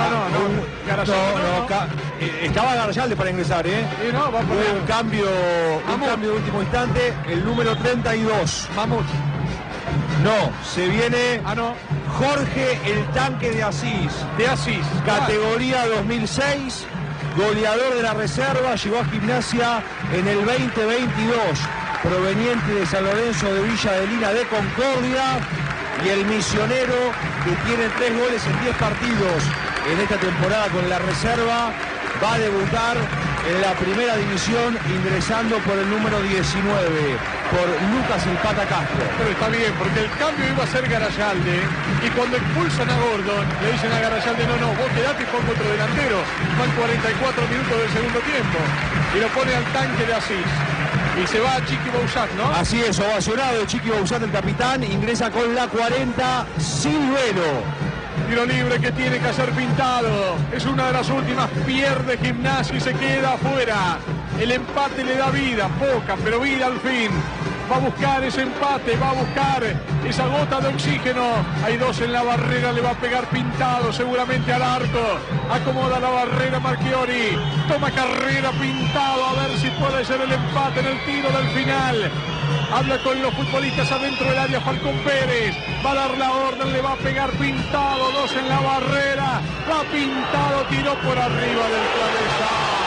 No. Estaba Garayalde para ingresar, Y no, va a poner un cambio de último instante. El número 32. Mamut. No, se viene no. Jorge el Tanque de Asís. De Asís. Categoría 2006. Goleador de la reserva. Llegó a Gimnasia en el 2022. Proveniente de San Lorenzo de Villa Adelina de Concordia, y el misionero que tiene 3 goles en 10 partidos en esta temporada con la reserva, va a debutar en la primera división ingresando por el número 19, por Lucas el Pata Castro. Pero está bien, porque el cambio iba a ser Garayalde, y cuando expulsan a Gordon, le dicen a Garayalde, no, vos quedate y pongo otro delantero. Van 44 minutos del segundo tiempo, y lo pone al Tanque de Asís. Y se va Chiqui Bouzat, ¿no? Así es, ovacionado Chiqui Bouzat, el capitán, ingresa con la 40, Silvero. Tiro libre que tiene que hacer Pintado. Es una de las últimas, pierde Gimnasia y se queda afuera. El empate le da vida, poca, pero vida al fin. Va a buscar ese empate, va a buscar esa gota de oxígeno. Hay 2 en la barrera, le va a pegar Pintado seguramente al arco. Acomoda la barrera Marchiori. Toma carrera Pintado, a ver si puede ser el empate en el tiro del final. Habla con los futbolistas adentro del área Falcón Pérez. Va a dar la orden, le va a pegar Pintado. 2 en la barrera. Va Pintado, tiró por arriba del travesaño.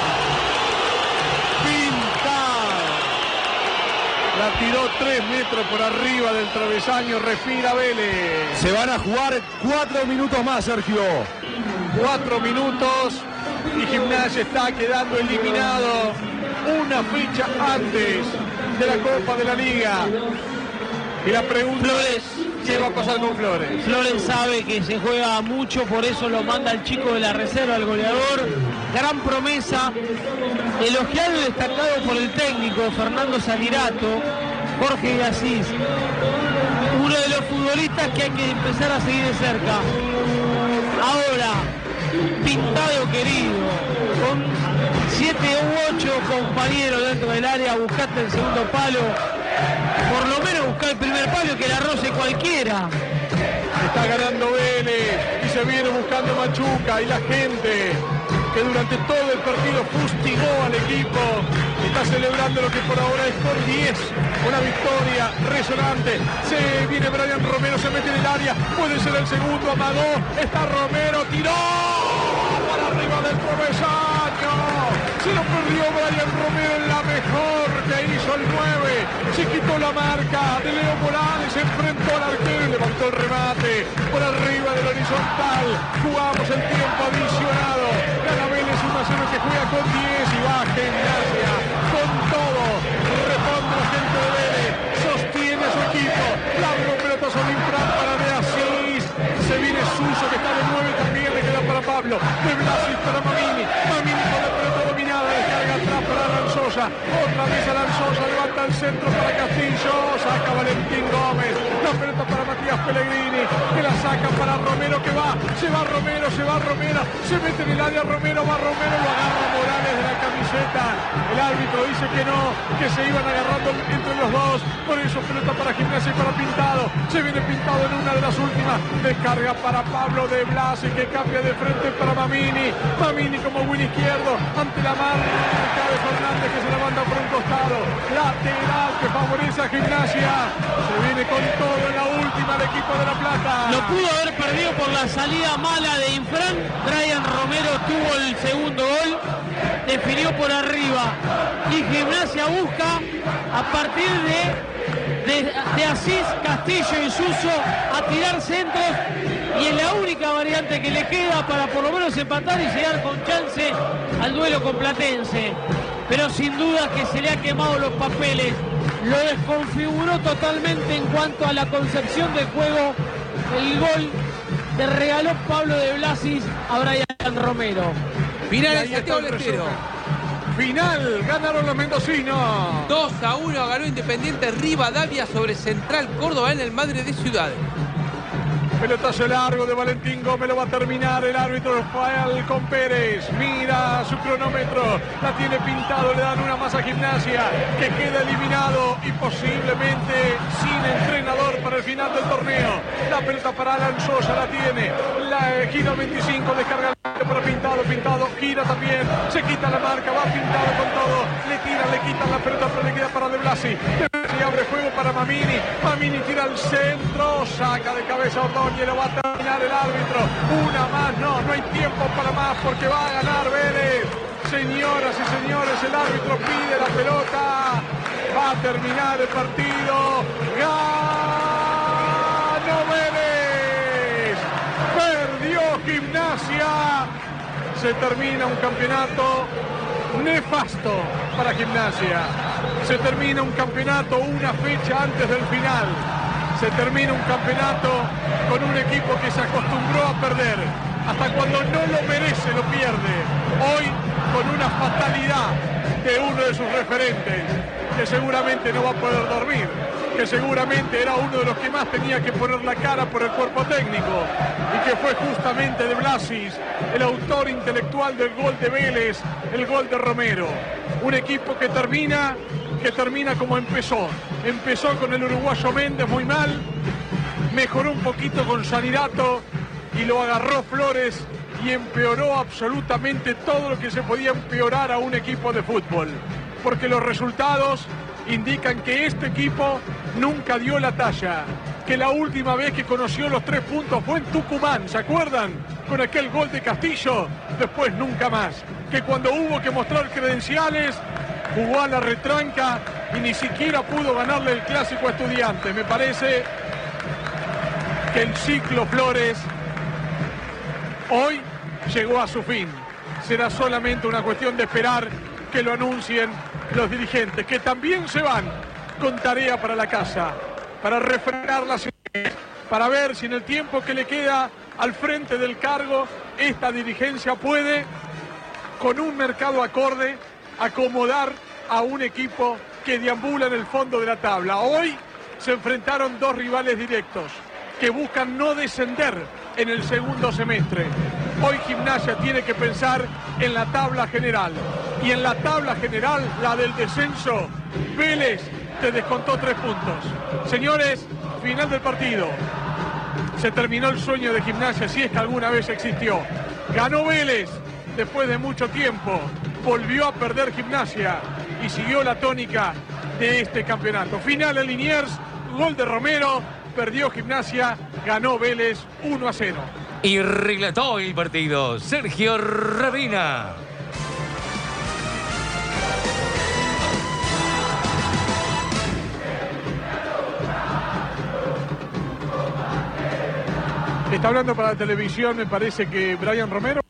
La tiró 3 metros por arriba del travesaño, respira Vélez. Se van a jugar 4 minutos más, Sergio. 4 minutos y Gimnasia está quedando eliminado una fecha antes de la Copa de la Liga. Y la pregunta es, ¿qué va a pasar con Flores? Flores sabe que se juega mucho, por eso lo manda el chico de la reserva, el goleador. Gran promesa, elogiado y destacado por el técnico Fernando Salirato, Jorge de Asís. Uno de los futbolistas que hay que empezar a seguir de cerca. Ahora, Pintado querido, con 7 u 8 compañeros dentro del área, buscaste el segundo palo. Por lo menos buscar el primer palo, que la roce cualquiera. Está ganando Vélez y se viene buscando Machuca, y la gente que durante todo el partido fustigó al equipo está celebrando lo que por ahora es por 10, una victoria resonante. Se viene Brian Romero, se mete en el área, puede ser el segundo, amagó, está Romero, tiró para arriba del travesaño. Se lo perdió Brian Romero en la mejor que hizo el 9. Se quitó la marca de Leo Morales, se enfrentó al arquero y levantó el remate por arriba del horizontal. Jugamos el tiempo adicionado. Gana Vélez 1-0, que juega con 10 y va a Gimnasia con todo. Responde la gente de Vélez, sostiene a su equipo. Largo un pelotazo de Infran para De Asís. Se viene Suso, que está de 9 también, le queda para Pablo. De Blasis para Mamini con la pelota dominada, descarga atrás para Alan Sosa. Otra vez Alan Sosa, levanta el centro para Castillo, saca Valentín Gómez, la pelota para Matías Pellegrini, que la saca para Romero, que va, se va Romero, se mete en el área Romero, va Romero, lo agarra Morales de la camiseta, el árbitro dice que no, que se iban agarrando entre los dos, por eso pelota para Gimnasia y para Pintado, se viene Pintado en una de las últimas, descarga para Pablo de Blasi, que cambia de frente para Mamini como win izquierdo, ante la marca de Fernández, que se la manda por un costado, lateral que favorece a Gimnasia, se viene con todo en la última el equipo de La Plata. Lo pudo haber perdido por la salida mala de Infran. Brian Romero tuvo el segundo gol, definió por arriba y Gimnasia busca a partir de Asís, Castillo y Suso a tirar centros, y es la única variante que le queda para por lo menos empatar y llegar con chance al duelo con Platense. Pero sin duda que se le ha quemado los papeles, lo desconfiguró totalmente en cuanto a la concepción del juego. El gol le regaló Pablo de Blasis a Brian Romero. Final en Santiago del Estero. Final, ganaron los mendocinos. 2-1 ganó Independiente Rivadavia sobre Central Córdoba en el Madre de Ciudad. Pelotazo largo de Valentín Gómez, lo va a terminar el árbitro Rafael con Pérez. Mira su cronómetro, la tiene Pintado, le dan una más a Gimnasia, que queda eliminado y posiblemente sin entrenador para el final del torneo. La pelota para Alan Sosa, la tiene, la gira 25, descarga para Pintado, gira también, se quita la marca, va Pintado con todo, le quitan la pelota, pero le queda para De Blasi. Y abre juego para Mamini tira al centro, saca de cabeza Ordóñez, lo va a terminar el árbitro. Una más, no hay tiempo para más porque va a ganar Vélez. Señoras y señores, el árbitro pide la pelota, va a terminar el partido. ¡Ganó Vélez! ¡Perdió Gimnasia! Se termina un campeonato nefasto para Gimnasia. Se termina un campeonato una fecha antes del final. Se termina un campeonato con un equipo que se acostumbró a perder. Hasta cuando no lo merece lo pierde. Hoy con una fatalidad de uno de sus referentes, que seguramente no va a poder dormir, que seguramente era uno de los que más tenía que poner la cara por el cuerpo técnico, y que fue justamente De Blasis el autor intelectual del gol de Vélez, el gol de Romero. Un equipo que termina como empezó con el uruguayo Méndez muy mal, mejoró un poquito con Sanirato y lo agarró Flores y empeoró absolutamente todo lo que se podía empeorar a un equipo de fútbol, porque los resultados indican que este equipo nunca dio la talla, que la última vez que conoció los 3 puntos fue en Tucumán, ¿se acuerdan? Con aquel gol de Castillo, después nunca más, que cuando hubo que mostrar credenciales jugó a la retranca y ni siquiera pudo ganarle el clásico a Estudiantes. Me parece que el ciclo Flores hoy llegó a su fin. Será solamente una cuestión de esperar que lo anuncien los dirigentes, que también se van con tarea para la casa, para refrenar las ideas, para ver si en el tiempo que le queda al frente del cargo, esta dirigencia puede, con un mercado acorde, acomodar a un equipo que deambula en el fondo de la tabla. Hoy se enfrentaron dos rivales directos que buscan no descender en el segundo semestre. Hoy Gimnasia tiene que pensar en la tabla general. Y en la tabla general, la del descenso, Vélez te descontó 3 puntos. Señores, final del partido. Se terminó el sueño de Gimnasia, si es que alguna vez existió. Ganó Vélez después de mucho tiempo. Volvió a perder Gimnasia y siguió la tónica de este campeonato. Final en Liniers, gol de Romero, perdió Gimnasia, ganó Vélez 1-0. Y relató el partido Sergio Rabina. Está hablando para la televisión, me parece que Brian Romero.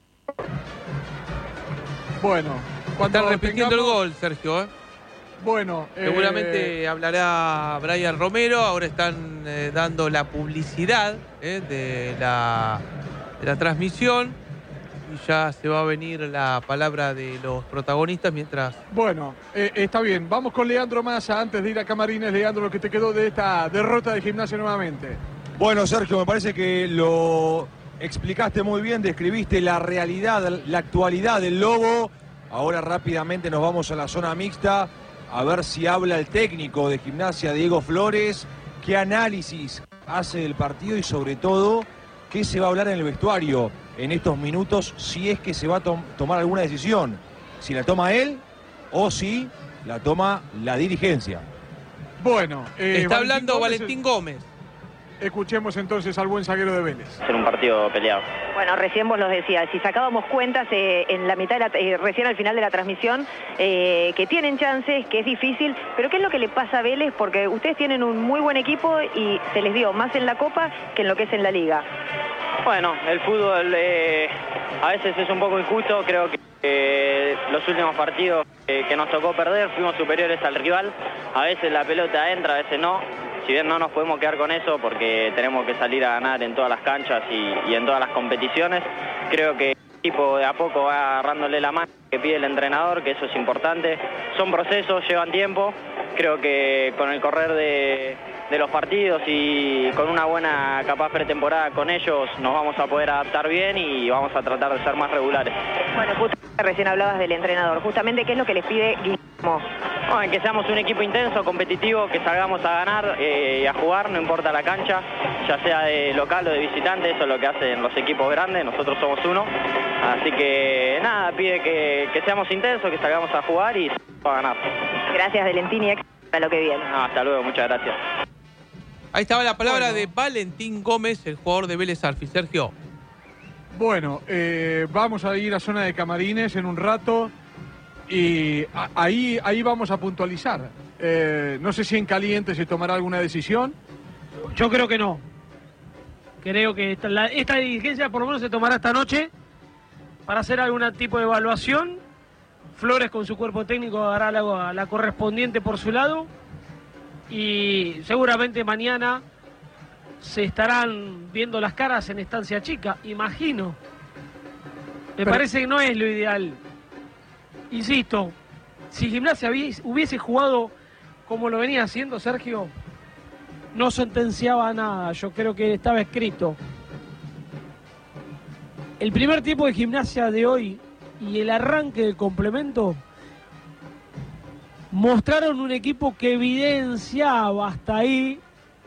Bueno, cuando están repitiendo el gol, Sergio. Bueno, seguramente hablará Brian Romero. Ahora están dando la publicidad de la transmisión. Y ya se va a venir la palabra de los protagonistas mientras... Bueno, está bien. Vamos con Leandro Massa antes de ir a Camarines. Leandro, lo que te quedó de esta derrota de Gimnasia nuevamente. Bueno, Sergio, me parece que lo explicaste muy bien, describiste la realidad, la actualidad del Lobo. Ahora rápidamente nos vamos a la zona mixta a ver si habla el técnico de Gimnasia, Diego Flores, qué análisis hace del partido y sobre todo qué se va a hablar en el vestuario en estos minutos, si es que se va a tomar alguna decisión, si la toma él o si la toma la dirigencia. Bueno, está hablando Valentín Gómez. Escuchemos entonces al buen zaguero de Vélez. Ser un partido peleado. Bueno, recién vos nos decías, si sacábamos cuentas en la mitad, recién al final de la transmisión, que tienen chances, que es difícil, pero ¿qué es lo que le pasa a Vélez? Porque ustedes tienen un muy buen equipo y se les dio más en la Copa que en lo que es en la Liga. Bueno, el fútbol a veces es un poco injusto, creo que los últimos partidos que nos tocó perder fuimos superiores al rival, a veces la pelota entra, a veces no. Si bien no nos podemos quedar con eso porque tenemos que salir a ganar en todas las canchas y en todas las competiciones, creo que el equipo de a poco va agarrándole la mano que pide el entrenador, que eso es importante. Son procesos, llevan tiempo. Creo que con el correr de los partidos y con una buena capaz pretemporada con ellos nos vamos a poder adaptar bien y vamos a tratar de ser más regulares. Bueno, justamente recién hablabas del entrenador. Justamente, ¿qué es lo que les pide Guillermo? Bueno, que seamos un equipo intenso, competitivo, que salgamos a ganar y a jugar, no importa la cancha, ya sea de local o de visitante, eso es lo que hacen los equipos grandes, nosotros somos uno. Así que nada, pide que seamos intensos, que salgamos a jugar y a ganar. Gracias, Valentín, y para lo que viene. Hasta luego, muchas gracias. Ahí estaba la palabra de Valentín Gómez, el jugador de Vélez Arfi. Sergio. Bueno, vamos a ir a zona de Camarines en un rato y ahí vamos a puntualizar. No sé si en caliente se tomará alguna decisión. Yo creo que no. Creo que esta diligencia por lo menos se tomará esta noche para hacer algún tipo de evaluación. Flores con su cuerpo técnico hará la correspondiente por su lado y seguramente mañana se estarán viendo las caras en Estancia Chica, imagino. Me parece que no es lo ideal. Insisto, si Gimnasia hubiese jugado como lo venía haciendo Sergio, no sentenciaba nada, yo creo que estaba escrito. El primer tiempo de Gimnasia de hoy y el arranque del complemento mostraron un equipo que evidenciaba hasta ahí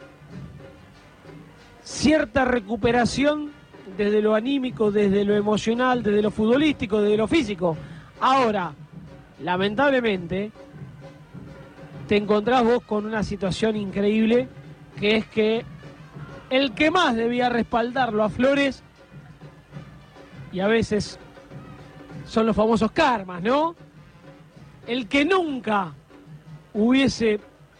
cierta recuperación desde lo anímico, desde lo emocional, desde lo futbolístico, desde lo físico. Ahora, lamentablemente, te encontrás vos con una situación increíble, que es que el que más debía respaldarlo a Flores, y a veces son los famosos karmas, ¿no? El que nunca hubiese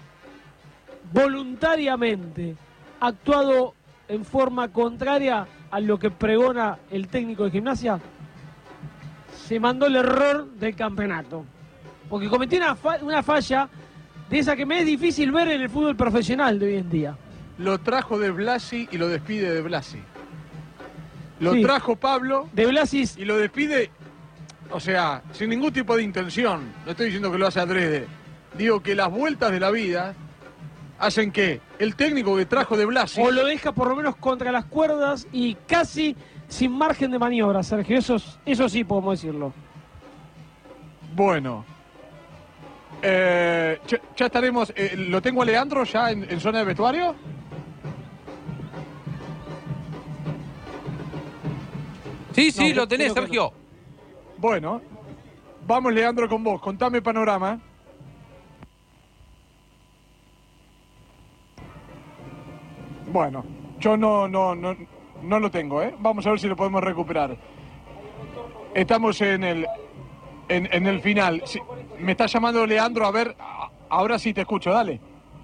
voluntariamente actuado en forma contraria a lo que pregona el técnico de Gimnasia, se mandó el error del campeonato. Porque cometió una falla de esa que me es difícil ver en el fútbol profesional de hoy en día. Lo trajo de Blasi y lo despide de Blasi. Lo Sí. trajo Pablo De Blasis, y lo despide, o sea, sin ningún tipo de intención. No estoy diciendo que lo hace adrede. Digo que las vueltas de la vida hacen que el técnico que trajo de Blasi... o lo deja por lo menos contra las cuerdas y casi sin margen de maniobra, Sergio. Eso sí podemos decirlo. Bueno. Ya estaremos... ¿Lo tengo a Leandro ya en zona de vestuario? Sí, sí, No, lo tenés, creo que Sergio. Bueno. Vamos, Leandro, con vos. Contame panorama. Bueno, yo no lo tengo, ¿eh? Vamos a ver si lo podemos recuperar. Estamos en el final. Sí, me está llamando Leandro, a ver, ahora sí te escucho, dale.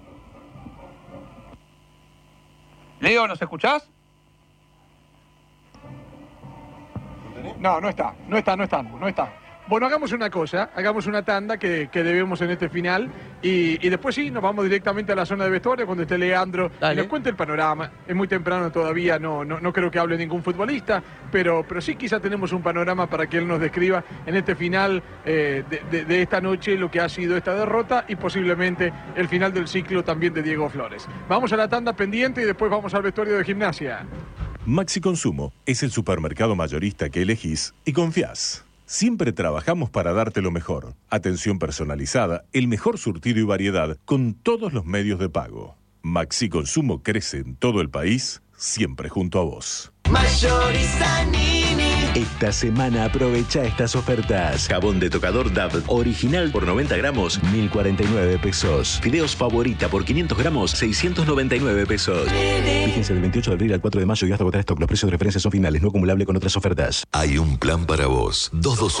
Leo, ¿nos escuchás? No está. Bueno, hagamos una cosa, hagamos una tanda que debemos en este final y después sí, nos vamos directamente a la zona de vestuario cuando esté Leandro y nos cuente el panorama. Es muy temprano todavía, no creo que hable ningún futbolista, pero sí quizá tenemos un panorama para que él nos describa en este final de esta noche lo que ha sido esta derrota y posiblemente el final del ciclo también de Diego Flores. Vamos a la tanda pendiente y después vamos al vestuario de Gimnasia. Maxi Consumo es el supermercado mayorista que elegís y confiás. Siempre trabajamos para darte lo mejor. Atención personalizada, el mejor surtido y variedad con todos los medios de pago. Maxi Consumo crece en todo el país, siempre junto a vos. Mayorista Nini. Esta semana aprovecha estas ofertas. Jabón de tocador Dove original por 90 gramos, 1.049 pesos. Fideos Favorita por 500 gramos, 699 pesos. Fíjense del 28 de abril al 4 de mayo y hasta agotar stock. Los precios de referencia son finales, no acumulable con otras ofertas. Hay un plan para vos.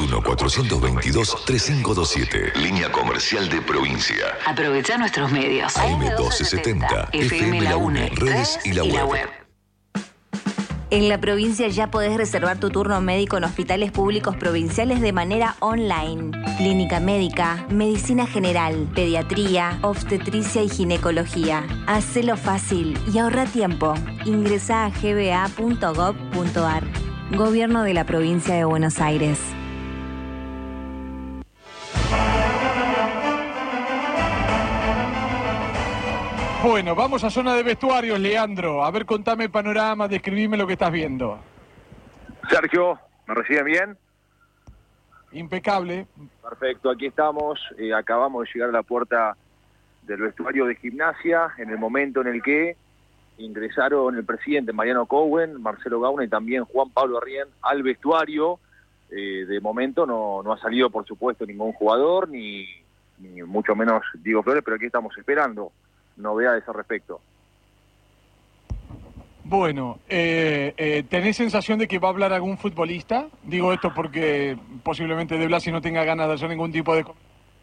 221-422-3527. Línea comercial de provincia. Aprovecha nuestros medios. AM1270, FM La UNE, redes y la web. En la provincia ya podés reservar tu turno médico en hospitales públicos provinciales de manera online. Clínica médica, medicina general, pediatría, obstetricia y ginecología. Hacelo fácil y ahorra tiempo. Ingresá a gba.gov.ar. Gobierno de la Provincia de Buenos Aires. Bueno, vamos a zona de vestuarios, Leandro. A ver, contame el panorama, describime lo que estás viendo. Sergio, ¿me reciben bien? Impecable. Perfecto, aquí estamos. Acabamos de llegar a la puerta del vestuario de Gimnasia, en el momento en el que ingresaron el presidente Mariano Cowen, Marcelo Gauna y también Juan Pablo Arrién al vestuario. De momento no ha salido, por supuesto, ningún jugador, ni mucho menos Diego Flores, pero aquí estamos esperando novedades al respecto. Bueno, ¿tenés sensación de que va a hablar algún futbolista? Digo esto porque posiblemente De Blasi no tenga ganas de hacer ningún tipo de...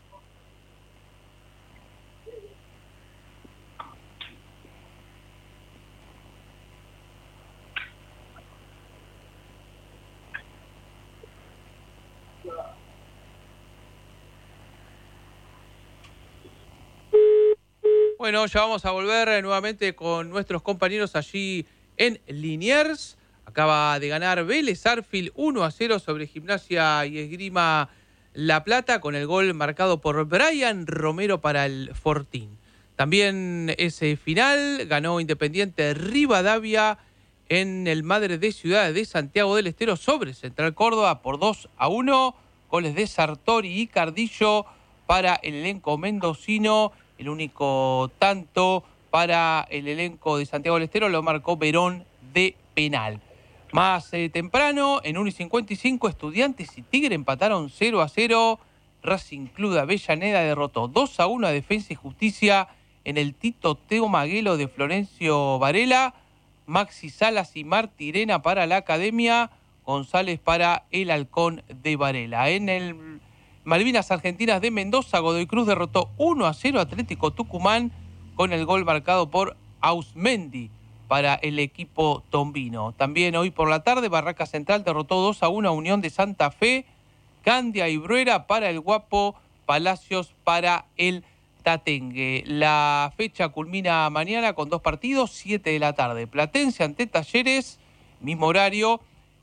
Bueno, ya vamos a volver nuevamente con nuestros compañeros allí en Liniers. Acaba de ganar Vélez Arfield 1-0 sobre Gimnasia y Esgrima La Plata con el gol marcado por Brian Romero para el Fortín. También ese final ganó Independiente Rivadavia en el Madre de Ciudades de Santiago del Estero sobre Central Córdoba por 2-1. Goles de Sartori y Cardillo para el elenco mendocino. El único tanto para el elenco de Santiago del Estero lo marcó Verón de penal. Más temprano, en 1:55, Estudiantes y Tigre empataron 0-0. Racing Club de Avellaneda derrotó 2-1 a Defensa y Justicia en el Tito Teo Maguelo de Florencio Varela. Maxi Salas y Martirena para la Academia. González para el Halcón de Varela. En el Malvinas Argentinas de Mendoza, Godoy Cruz derrotó 1-0 a Atlético Tucumán con el gol marcado por Ausmendi para el equipo tombino. También hoy por la tarde, Barraca Central derrotó 2-1 a Unión de Santa Fe. Candia y Bruera para el Guapo, Palacios para el Tatengue. La fecha culmina mañana con 2 partidos, 7 de la tarde. Platense ante Talleres, mismo horario,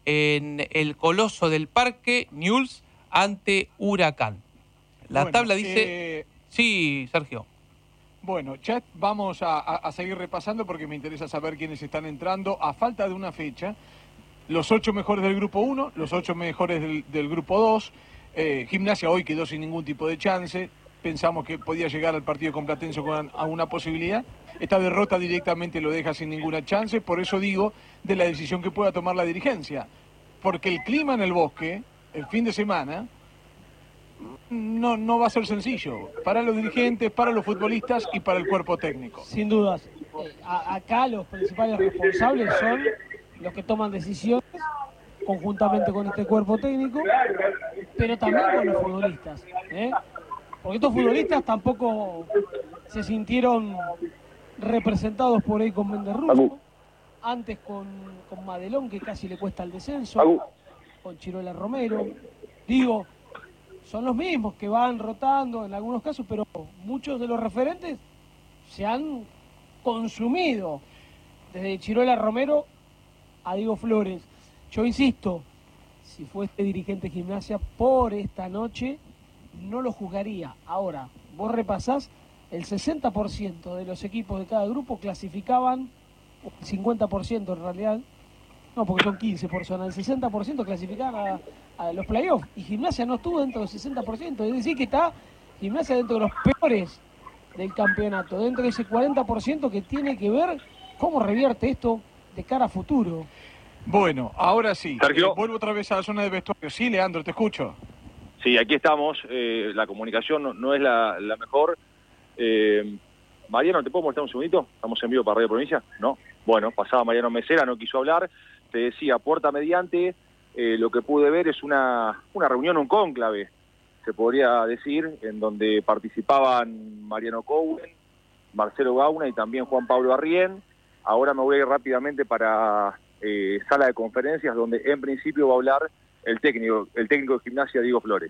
en el Coloso del Parque, Newell's ante Huracán. La tabla dice... Sí, Sergio. Bueno, ya vamos a seguir repasando porque me interesa saber quiénes están entrando. A falta de una fecha, los 8 mejores del grupo 1, los 8 mejores del grupo 2. Gimnasia hoy quedó sin ningún tipo de chance. Pensamos que podía llegar al partido con Platense con alguna posibilidad. Esta derrota directamente lo deja sin ninguna chance. Por eso digo de la decisión que pueda tomar la dirigencia. Porque el clima en el Bosque, el fin de semana, no va a ser sencillo para los dirigentes, para los futbolistas y para el cuerpo técnico. Sin dudas. Acá los principales responsables son los que toman decisiones conjuntamente con este cuerpo técnico, pero también con los futbolistas, porque estos futbolistas tampoco se sintieron representados por ahí con Menderruso, antes con Madelón, que casi le cuesta el descenso, con Chirola Romero. Digo, son los mismos que van rotando en algunos casos, pero muchos de los referentes se han consumido, desde Chirola Romero a Diego Flores. Yo insisto, si fuese dirigente de Gimnasia por esta noche, no lo juzgaría. Ahora, vos repasás, el 60% de los equipos de cada grupo clasificaban, el 50% en realidad, no, porque son 15 personas, el 60% clasificaban a los playoffs, y Gimnasia no estuvo dentro del 60%, es decir que está Gimnasia dentro de los peores del campeonato, dentro de ese 40% que tiene que ver cómo revierte esto de cara a futuro. Bueno, ahora sí, Sergio. Vuelvo otra vez a la zona de vestuario. Sí, Leandro, te escucho. Sí, aquí estamos. La comunicación no es la mejor. Mariano, ¿te puedo mostrar un segundito? ¿Estamos en vivo para Radio Provincia? ¿No? Bueno, pasaba Mariano Mesera, no quiso hablar. Te decía, puerta mediante, lo que pude ver es una reunión, un cónclave, se podría decir, en donde participaban Mariano Cowen, Marcelo Gauna y también Juan Pablo Arrién. Ahora me voy a ir rápidamente para sala de conferencias, donde en principio va a hablar el técnico de Gimnasia, Diego Flores.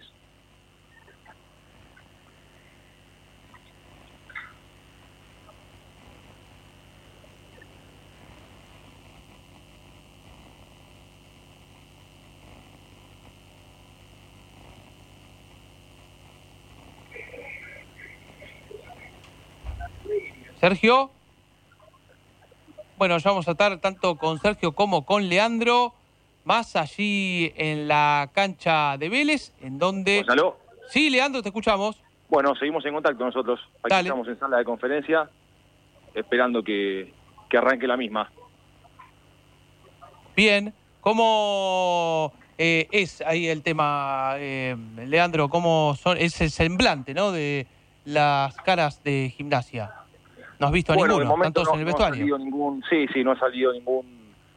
Sergio. Bueno, ya vamos a estar tanto con Sergio como con Leandro, más allí en la cancha de Vélez, en donde... Gonzalo. Sí, Leandro, te escuchamos. Bueno, seguimos en contacto nosotros. Aquí Dale. Estamos en sala de conferencia, esperando que arranque la misma. Bien, ¿cómo es ahí el tema, Leandro? ¿Cómo es el semblante, ¿no?, de las caras de Gimnasia? ¿No has visto a ninguno? ¿Están todos en el vestuario? No ha salido ningún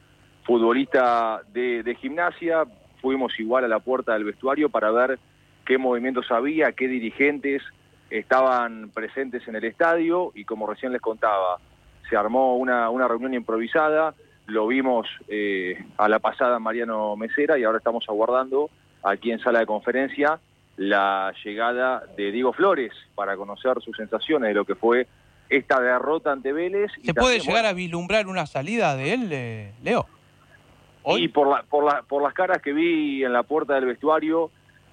futbolista de Gimnasia. Fuimos igual a la puerta del vestuario para ver qué movimientos había, qué dirigentes estaban presentes en el estadio, y como recién les contaba, se armó una reunión improvisada. Lo vimos a la pasada Mariano Mesera, y ahora estamos aguardando aquí en sala de conferencia la llegada de Diego Flores para conocer sus sensaciones de lo que fue esta derrota ante Vélez. ¿Se puede llegar a vislumbrar una salida de él, Leo? ¿Hoy? Y por las caras que vi en la puerta del vestuario,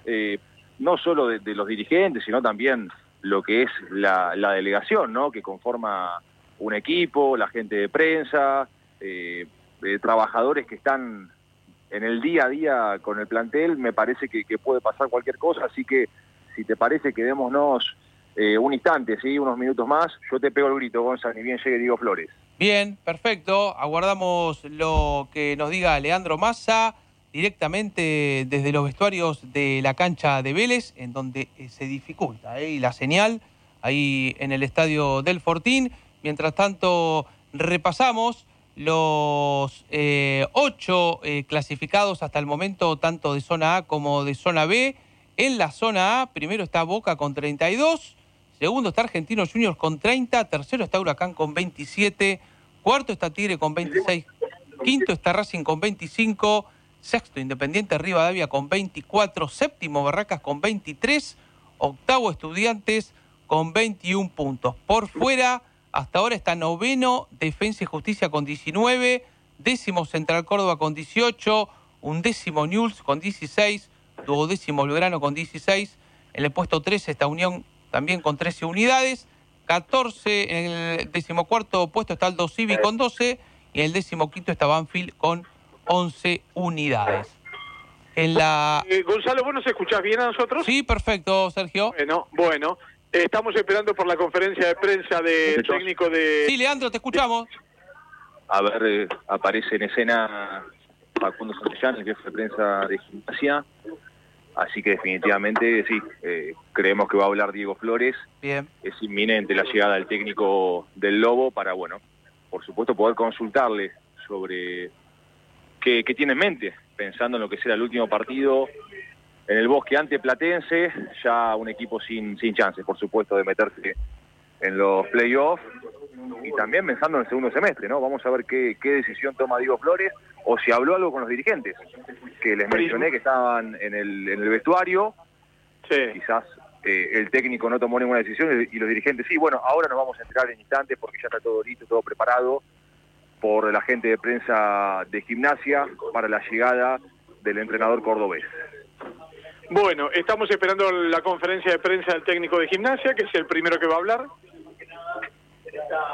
no solo de los dirigentes, sino también lo que es la delegación, ¿no?, que conforma un equipo, la gente de prensa, trabajadores que están en el día a día con el plantel. Me parece que puede pasar cualquier cosa, así que si te parece, quedémonos un instante, ¿sí?, unos minutos más. Yo te pego el grito, Gonzalo, ni bien llegue Diego Flores. Bien, perfecto. Aguardamos lo que nos diga Leandro Massa directamente desde los vestuarios de la cancha de Vélez, en donde se dificulta y la señal ahí en el estadio del Fortín. Mientras tanto, repasamos los 8 clasificados hasta el momento, tanto de zona A como de zona B. En la zona A, primero está Boca con 32, segundo está Argentinos Juniors con 30, tercero está Huracán con 27, cuarto está Tigre con 26, quinto está Racing con 25, sexto Independiente Rivadavia con 24, séptimo Barracas con 23, octavo Estudiantes con 21 puntos. Por fuera, hasta ahora está noveno Defensa y Justicia con 19, décimo Central Córdoba con 18, undécimo Newell's con 16, duodécimo Belgrano con 16, en el puesto 13 está Unión también con 13 unidades, 14, en el decimocuarto puesto está Aldo Civi con 12, y en el decimoquinto está Banfield con 11 unidades. En la... Gonzalo, ¿vos nos escuchás bien a nosotros? Sí, perfecto, Sergio. Bueno, estamos esperando por la conferencia de prensa del técnico de... Sí, Leandro, te escuchamos. A ver, aparece en escena Facundo Santillán, el jefe de prensa de Gimnasia. Así que definitivamente sí, creemos que va a hablar Diego Flores. Bien. Es inminente la llegada del técnico del Lobo para, bueno, por supuesto poder consultarle sobre qué tiene en mente, pensando en lo que será el último partido en el Bosque ante Platense, ya un equipo sin chances, por supuesto, de meterse en los playoffs, y también pensando en el segundo semestre, ¿no? Vamos a ver qué decisión toma Diego Flores, o si habló algo con los dirigentes, que les mencioné que estaban en el vestuario, Quizás el técnico no tomó ninguna decisión y los dirigentes sí. Bueno, ahora nos vamos a enterar en instantes porque ya está todo listo, todo preparado por la gente de prensa de Gimnasia para la llegada del entrenador cordobés. Bueno, estamos esperando la conferencia de prensa del técnico de Gimnasia, que es el primero que va a hablar.